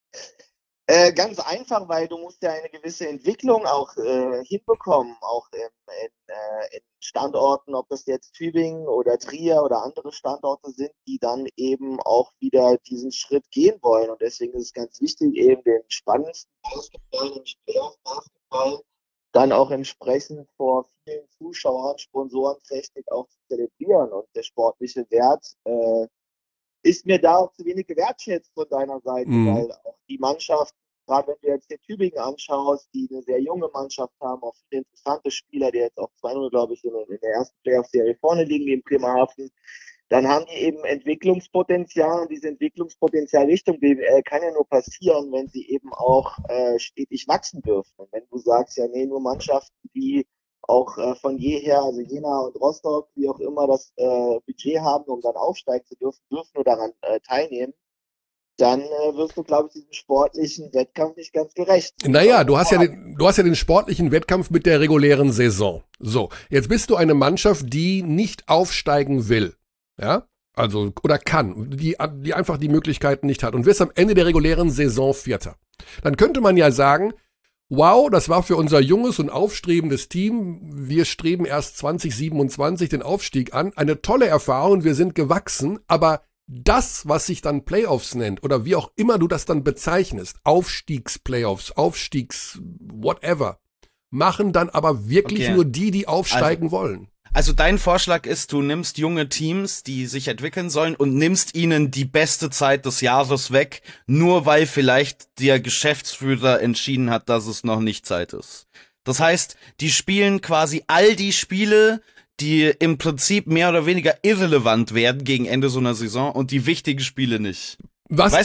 Ganz einfach, weil du musst ja eine gewisse Entwicklung auch hinbekommen, auch in Standorten, ob das jetzt Tübingen oder Trier oder andere Standorte sind, die dann eben auch wieder diesen Schritt gehen wollen. Und deswegen ist es ganz wichtig, eben den spannendsten Basketball, nämlich Playoff-Basketball, dann auch entsprechend vor vielen Zuschauern, Sponsorentechnik auch zu zelebrieren. Und der sportliche Wert ist mir da auch zu wenig gewertschätzt von deiner Seite, weil auch die Mannschaft, gerade wenn du jetzt hier Tübingen anschaust, die eine sehr junge Mannschaft haben, auch viele interessante Spieler, die jetzt auch 2-0, glaube ich, in der ersten Playoff-Serie vorne liegen, neben Bremerhaven, dann haben die eben Entwicklungspotenzial und dieses Entwicklungspotenzial Richtung BWL kann ja nur passieren, wenn sie eben auch stetig wachsen dürfen. Und wenn du sagst, ja, nee, nur Mannschaften, die auch von jeher, also Jena und Rostock, wie auch immer, das Budget haben, um dann aufsteigen zu dürfen nur daran teilnehmen, dann wirst du, glaube ich, diesem sportlichen Wettkampf nicht ganz gerecht. Naja, du hast ja den sportlichen Wettkampf mit der regulären Saison. So, jetzt bist du eine Mannschaft, die nicht aufsteigen will. Ja? Also, oder kann, die einfach die Möglichkeiten nicht hat und wirst am Ende der regulären Saison Vierter. Dann könnte man ja sagen, wow, das war für unser junges und aufstrebendes Team, wir streben erst 2027 den Aufstieg an, eine tolle Erfahrung, wir sind gewachsen, aber das, was sich dann Playoffs nennt oder wie auch immer du das dann bezeichnest, Aufstiegsplayoffs, whatever, machen dann aber wirklich nur die aufsteigen wollen. Also dein Vorschlag ist, du nimmst junge Teams, die sich entwickeln sollen und nimmst ihnen die beste Zeit des Jahres weg, nur weil vielleicht der Geschäftsführer entschieden hat, dass es noch nicht Zeit ist. Das heißt, die spielen quasi all die Spiele, die im Prinzip mehr oder weniger irrelevant werden gegen Ende so einer Saison und die wichtigen Spiele nicht. Was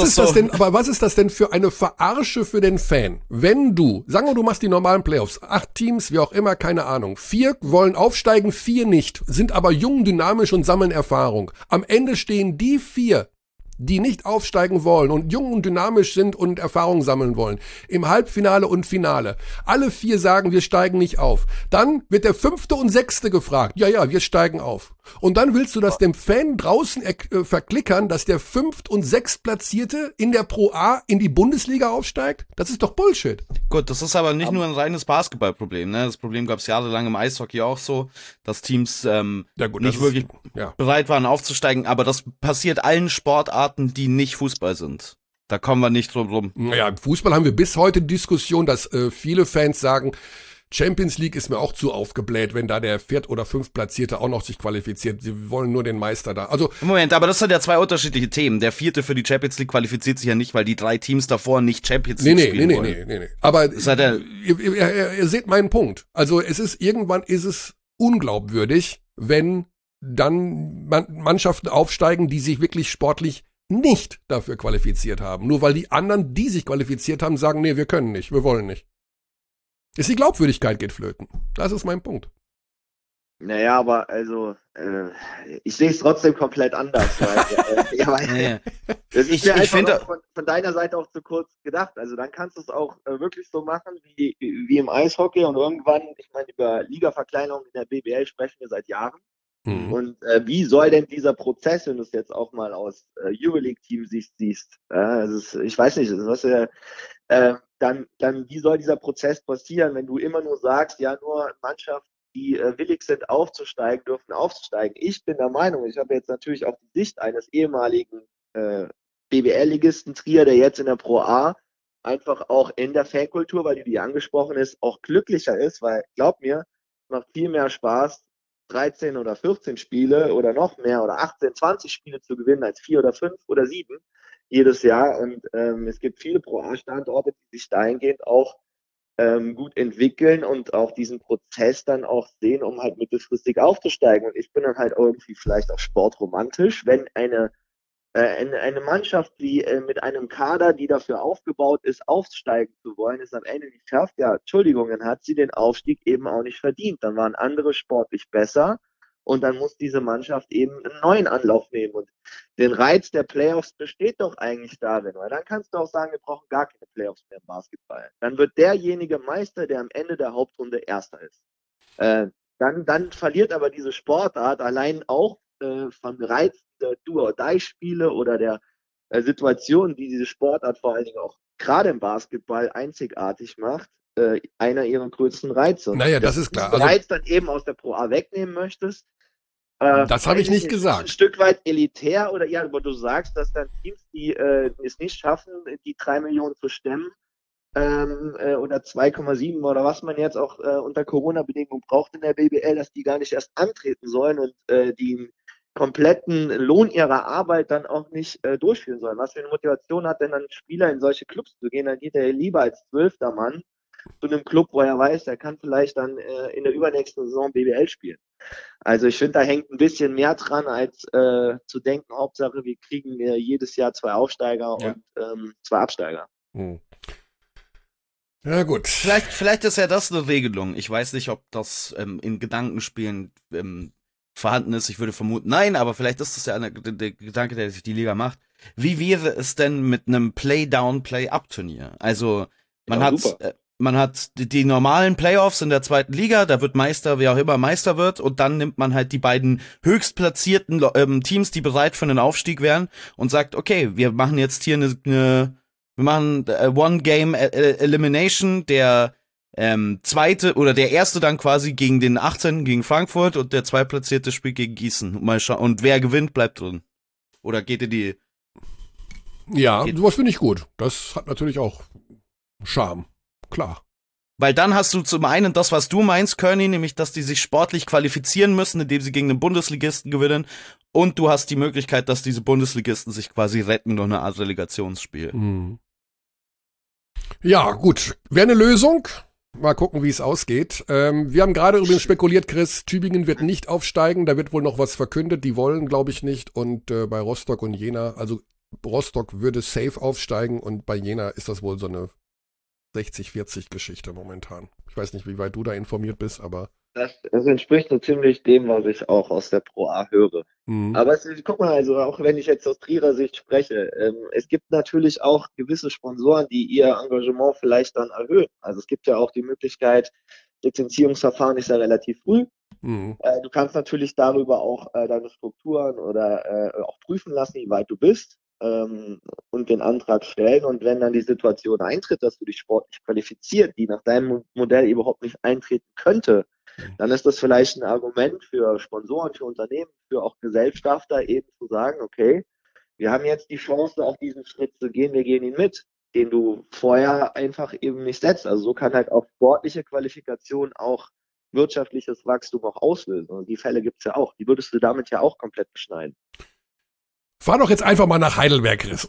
ist das denn für eine Verarsche für den Fan? Wenn du, sagen wir, du machst die normalen Playoffs, 8 Teams, wie auch immer, keine Ahnung, 4 wollen aufsteigen, 4 nicht, sind aber jung, dynamisch und sammeln Erfahrung. Am Ende stehen die 4, die nicht aufsteigen wollen und jung und dynamisch sind und Erfahrung sammeln wollen, im Halbfinale und Finale. Alle 4 sagen, wir steigen nicht auf. Dann wird der 5. und 6. gefragt, ja, wir steigen auf. Und dann willst du das dem Fan draußen verklickern, dass der 5. und 6. Platzierte in der Pro A in die Bundesliga aufsteigt? Das ist doch Bullshit. Gut, das ist aber nicht nur ein reines Basketballproblem, ne? Das Problem gab es jahrelang im Eishockey auch so, dass Teams nicht wirklich bereit waren aufzusteigen, aber das passiert allen Sportarten, die nicht Fußball sind. Da kommen wir nicht drum rum. Naja, im Fußball haben wir bis heute die Diskussion, dass viele Fans sagen, Champions League ist mir auch zu aufgebläht, wenn da der 4. oder 5. Platzierte auch noch sich qualifiziert. Sie wollen nur den Meister da. Also Moment, aber das sind ja 2 unterschiedliche Themen. Der 4. für die Champions League qualifiziert sich ja nicht, weil die 3 Teams davor nicht Champions League spielen wollen. Nee. Aber ihr seht meinen Punkt. Also irgendwann ist es unglaubwürdig, wenn dann Mannschaften aufsteigen, die sich wirklich sportlich nicht dafür qualifiziert haben. Nur weil die anderen, die sich qualifiziert haben, sagen, nee, wir können nicht, wir wollen nicht. Ist die Glaubwürdigkeit geht flöten. Das ist mein Punkt. Naja, aber also, ich sehe es trotzdem komplett anders. Weil, das ist mir einfach von deiner Seite auch zu kurz gedacht. Also dann kannst du es auch wirklich so machen wie im Eishockey und irgendwann, ich meine, über Ligaverkleinerung in der BBL sprechen wir seit Jahren. Und wie soll denn dieser Prozess, wenn du es jetzt auch mal aus Euroleague-Team siehst, ich weiß nicht, was dann wie soll dieser Prozess passieren, wenn du immer nur sagst, ja, nur Mannschaften, die willig sind aufzusteigen, dürfen aufsteigen. Ich bin der Meinung, ich habe jetzt natürlich auch die Sicht eines ehemaligen BWL-Ligisten Trier, der jetzt in der Pro A einfach auch in der Fankultur, weil die angesprochen ist, auch glücklicher ist, weil glaub mir, es macht viel mehr Spaß, 13 oder 14 Spiele oder noch mehr oder 18, 20 Spiele zu gewinnen als 4 oder 5 oder 7 jedes Jahr. Und es gibt viele Pro A-Standorte, die sich dahingehend auch gut entwickeln und auch diesen Prozess dann auch sehen, um halt mittelfristig aufzusteigen. Und ich bin dann halt irgendwie vielleicht auch sportromantisch, wenn eine Mannschaft, die mit einem Kader, die dafür aufgebaut ist, aufsteigen zu wollen, es am Ende nicht schafft, ja, Entschuldigung, dann hat sie den Aufstieg eben auch nicht verdient. Dann waren andere sportlich besser und dann muss diese Mannschaft eben einen neuen Anlauf nehmen. Und den Reiz der Playoffs besteht doch eigentlich darin, weil dann kannst du auch sagen, wir brauchen gar keine Playoffs mehr im Basketball. Dann wird derjenige Meister, der am Ende der Hauptrunde Erster ist. Dann verliert aber diese Sportart allein auch vom Reiz der Do-or-Die-Spiele oder der Situation, die diese Sportart vor allen Dingen auch gerade im Basketball einzigartig macht, einer ihrer größten Reize. Naja, das ist klar. Also, Reiz dann eben aus der Pro A wegnehmen möchtest. Das habe ich nicht gesagt. Ein Stück weit elitär oder ja, aber du sagst, dass dann Teams, die es nicht schaffen, die 3 Millionen zu stemmen, oder 2,7 oder was man jetzt auch unter Corona-Bedingungen braucht in der BBL, dass die gar nicht erst antreten sollen und den kompletten Lohn ihrer Arbeit dann auch nicht durchführen sollen. Was für eine Motivation hat denn ein Spieler in solche Clubs zu gehen? Dann geht er lieber als 12. Mann zu einem Club, wo er weiß, er kann vielleicht dann in der übernächsten Saison BBL spielen. Also ich finde, da hängt ein bisschen mehr dran, als zu denken, Hauptsache wir kriegen jedes Jahr 2 Aufsteiger und 2 Absteiger. Ja, gut. Vielleicht ist ja das eine Regelung. Ich weiß nicht, ob das in Gedankenspielen vorhanden ist. Ich würde vermuten, nein, aber vielleicht ist das ja der Gedanke, der sich die Liga macht. Wie wäre es denn mit einem Play-Down, Play-Up-Turnier? Also man hat die normalen Playoffs in der 2. Liga, da wird Meister, wer auch immer Meister wird, und dann nimmt man halt die beiden höchstplatzierten Teams, die bereit für einen Aufstieg wären, und sagt, okay, wir machen jetzt hier wir machen One-Game-Elimination, der zweite oder der erste dann quasi gegen den 18. gegen Frankfurt und der zweitplatzierte spielt gegen Gießen. Mal schauen. Und wer gewinnt, bleibt drin. Oder geht in die... Ja, sowas finde ich gut. Das hat natürlich auch Charme. Klar. Weil dann hast du zum einen das, was du meinst, Kearney, nämlich, dass die sich sportlich qualifizieren müssen, indem sie gegen den Bundesligisten gewinnen. Und du hast die Möglichkeit, dass diese Bundesligisten sich quasi retten durch eine Art Relegationsspiel. Ja, gut. Wäre eine Lösung. Mal gucken, wie es ausgeht. Wir haben gerade übrigens spekuliert, Chris, Tübingen wird nicht aufsteigen. Da wird wohl noch was verkündet. Die wollen, glaube ich, nicht. Und bei Rostock und Jena, also Rostock würde safe aufsteigen und bei Jena ist das wohl so eine 60-40-Geschichte momentan. Ich weiß nicht, wie weit du da informiert bist, aber... Das entspricht so ziemlich dem, was ich auch aus der Pro A höre. Aber guck mal, also auch wenn ich jetzt aus Trierer Sicht spreche, es gibt natürlich auch gewisse Sponsoren, die ihr Engagement vielleicht dann erhöhen. Also es gibt ja auch die Möglichkeit, Lizenzierungsverfahren ist ja relativ früh. Du kannst natürlich darüber auch deine Strukturen oder auch prüfen lassen, wie weit du bist. Und den Antrag stellen. Und wenn dann die Situation eintritt, dass du dich sportlich qualifiziert, die nach deinem Modell überhaupt nicht eintreten könnte, dann ist das vielleicht ein Argument für Sponsoren, für Unternehmen, für auch Gesellschafter eben zu sagen, okay, wir haben jetzt die Chance, auch diesen Schritt zu gehen, wir gehen ihn mit, den du vorher einfach eben nicht setzt. Also so kann halt auch sportliche Qualifikation auch wirtschaftliches Wachstum auch auslösen. Und die Fälle gibt's ja auch. Die würdest du damit ja auch komplett beschneiden. Fahr doch jetzt einfach mal nach Heidelberg, Chris.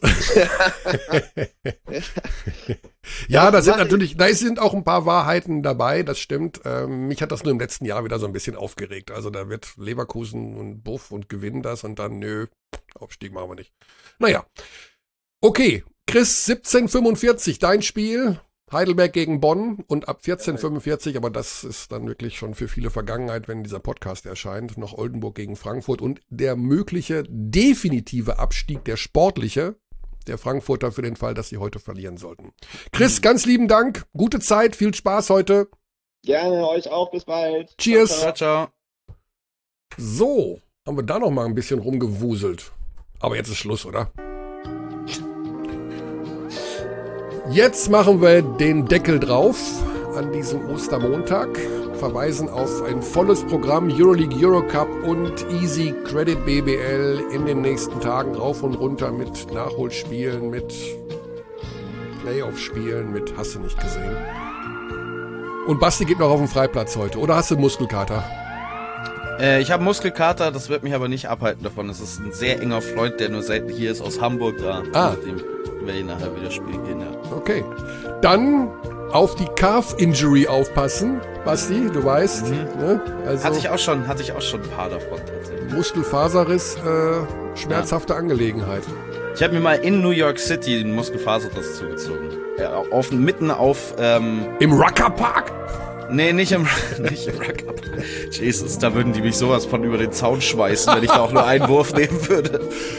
Ja, da sind auch ein paar Wahrheiten dabei, das stimmt. Mich hat das nur im letzten Jahr wieder so ein bisschen aufgeregt. Also da wird Leverkusen und Buff und gewinnen das und dann, Aufstieg machen wir nicht. Naja, okay, Chris, 17:45, dein Spiel. Heidelberg gegen Bonn und ab 14:45, aber das ist dann wirklich schon für viele Vergangenheit, wenn dieser Podcast erscheint, noch Oldenburg gegen Frankfurt und der mögliche definitive Abstieg, der sportliche, der Frankfurter für den Fall, dass sie heute verlieren sollten. Chris, ganz lieben Dank, gute Zeit, viel Spaß heute. Gerne, euch auch, bis bald. Cheers. Ciao, ciao. So, haben wir da noch mal ein bisschen rumgewuselt. Aber jetzt ist Schluss, oder? Jetzt machen wir den Deckel drauf an diesem Ostermontag. Verweisen auf ein volles Programm Euroleague, Eurocup und Easy Credit BBL in den nächsten Tagen rauf und runter mit Nachholspielen, mit Playoff-Spielen, mit hast du nicht gesehen. Und Basti geht noch auf den Freiplatz heute. Oder hast du Muskelkater? Ich habe Muskelkater, das wird mich aber nicht abhalten davon. Das ist ein sehr enger Freund, der nur selten hier ist, aus Hamburg da. Mit dem werde ich nachher wieder spielen gehen, ja. Okay. Dann auf die Calf-Injury aufpassen, Basti, du weißt. Ne? Also hatte ich auch schon ein paar davon tatsächlich. Muskelfaserriss, schmerzhafte Angelegenheit. Ich habe mir mal in New York City einen Muskelfaserriss zugezogen. Mitten auf... Im Rucker Park? Nee, nicht im Rucker Park. Jesus, da würden die mich sowas von über den Zaun schmeißen, wenn ich da auch nur einen Wurf nehmen würde.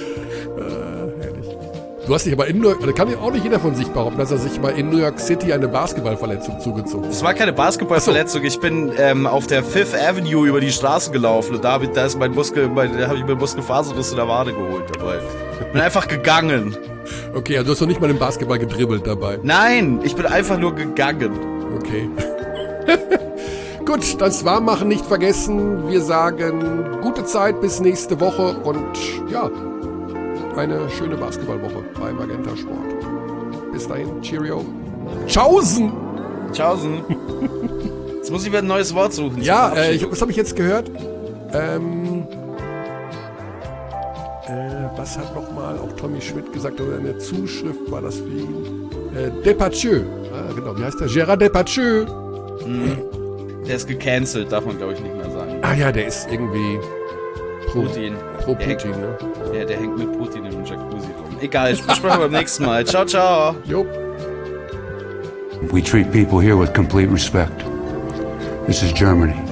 Du hast dich aber in New York, da kann ja auch nicht jeder von sich behaupten, dass er sich mal in New York City eine Basketballverletzung zugezogen hat. Es war keine Basketballverletzung, ich bin auf der Fifth Avenue über die Straße gelaufen und da habe ich mir Muskelfaserriss in der Wade geholt dabei. Bin einfach gegangen. Okay, also du hast doch nicht mal den Basketball gedribbelt dabei. Nein, ich bin einfach nur gegangen. Okay. Gut, das Warmmachen nicht vergessen. Wir sagen gute Zeit bis nächste Woche und ja, eine schöne Basketballwoche bei Magenta Sport. Bis dahin, Cheerio. Tschaußen! Tschaußen. Jetzt muss ich wieder ein neues Wort suchen. Ja, was habe ich jetzt gehört? Was hat nochmal auch Tommy Schmidt gesagt, oder eine Zuschrift war das für ihn? Depardieu. Genau, wie heißt der? Gérard Depardieu. Der ist gecancelt, darf man glaube ich nicht mehr sagen. Ah ja, der ist irgendwie Putin. Pro Putin, ne? Ja, der hängt mit Putin im Jacuzzi rum. Egal, ich bespreche beim nächsten Mal. Ciao, ciao. Jo. We treat people here with complete respect. This is Germany.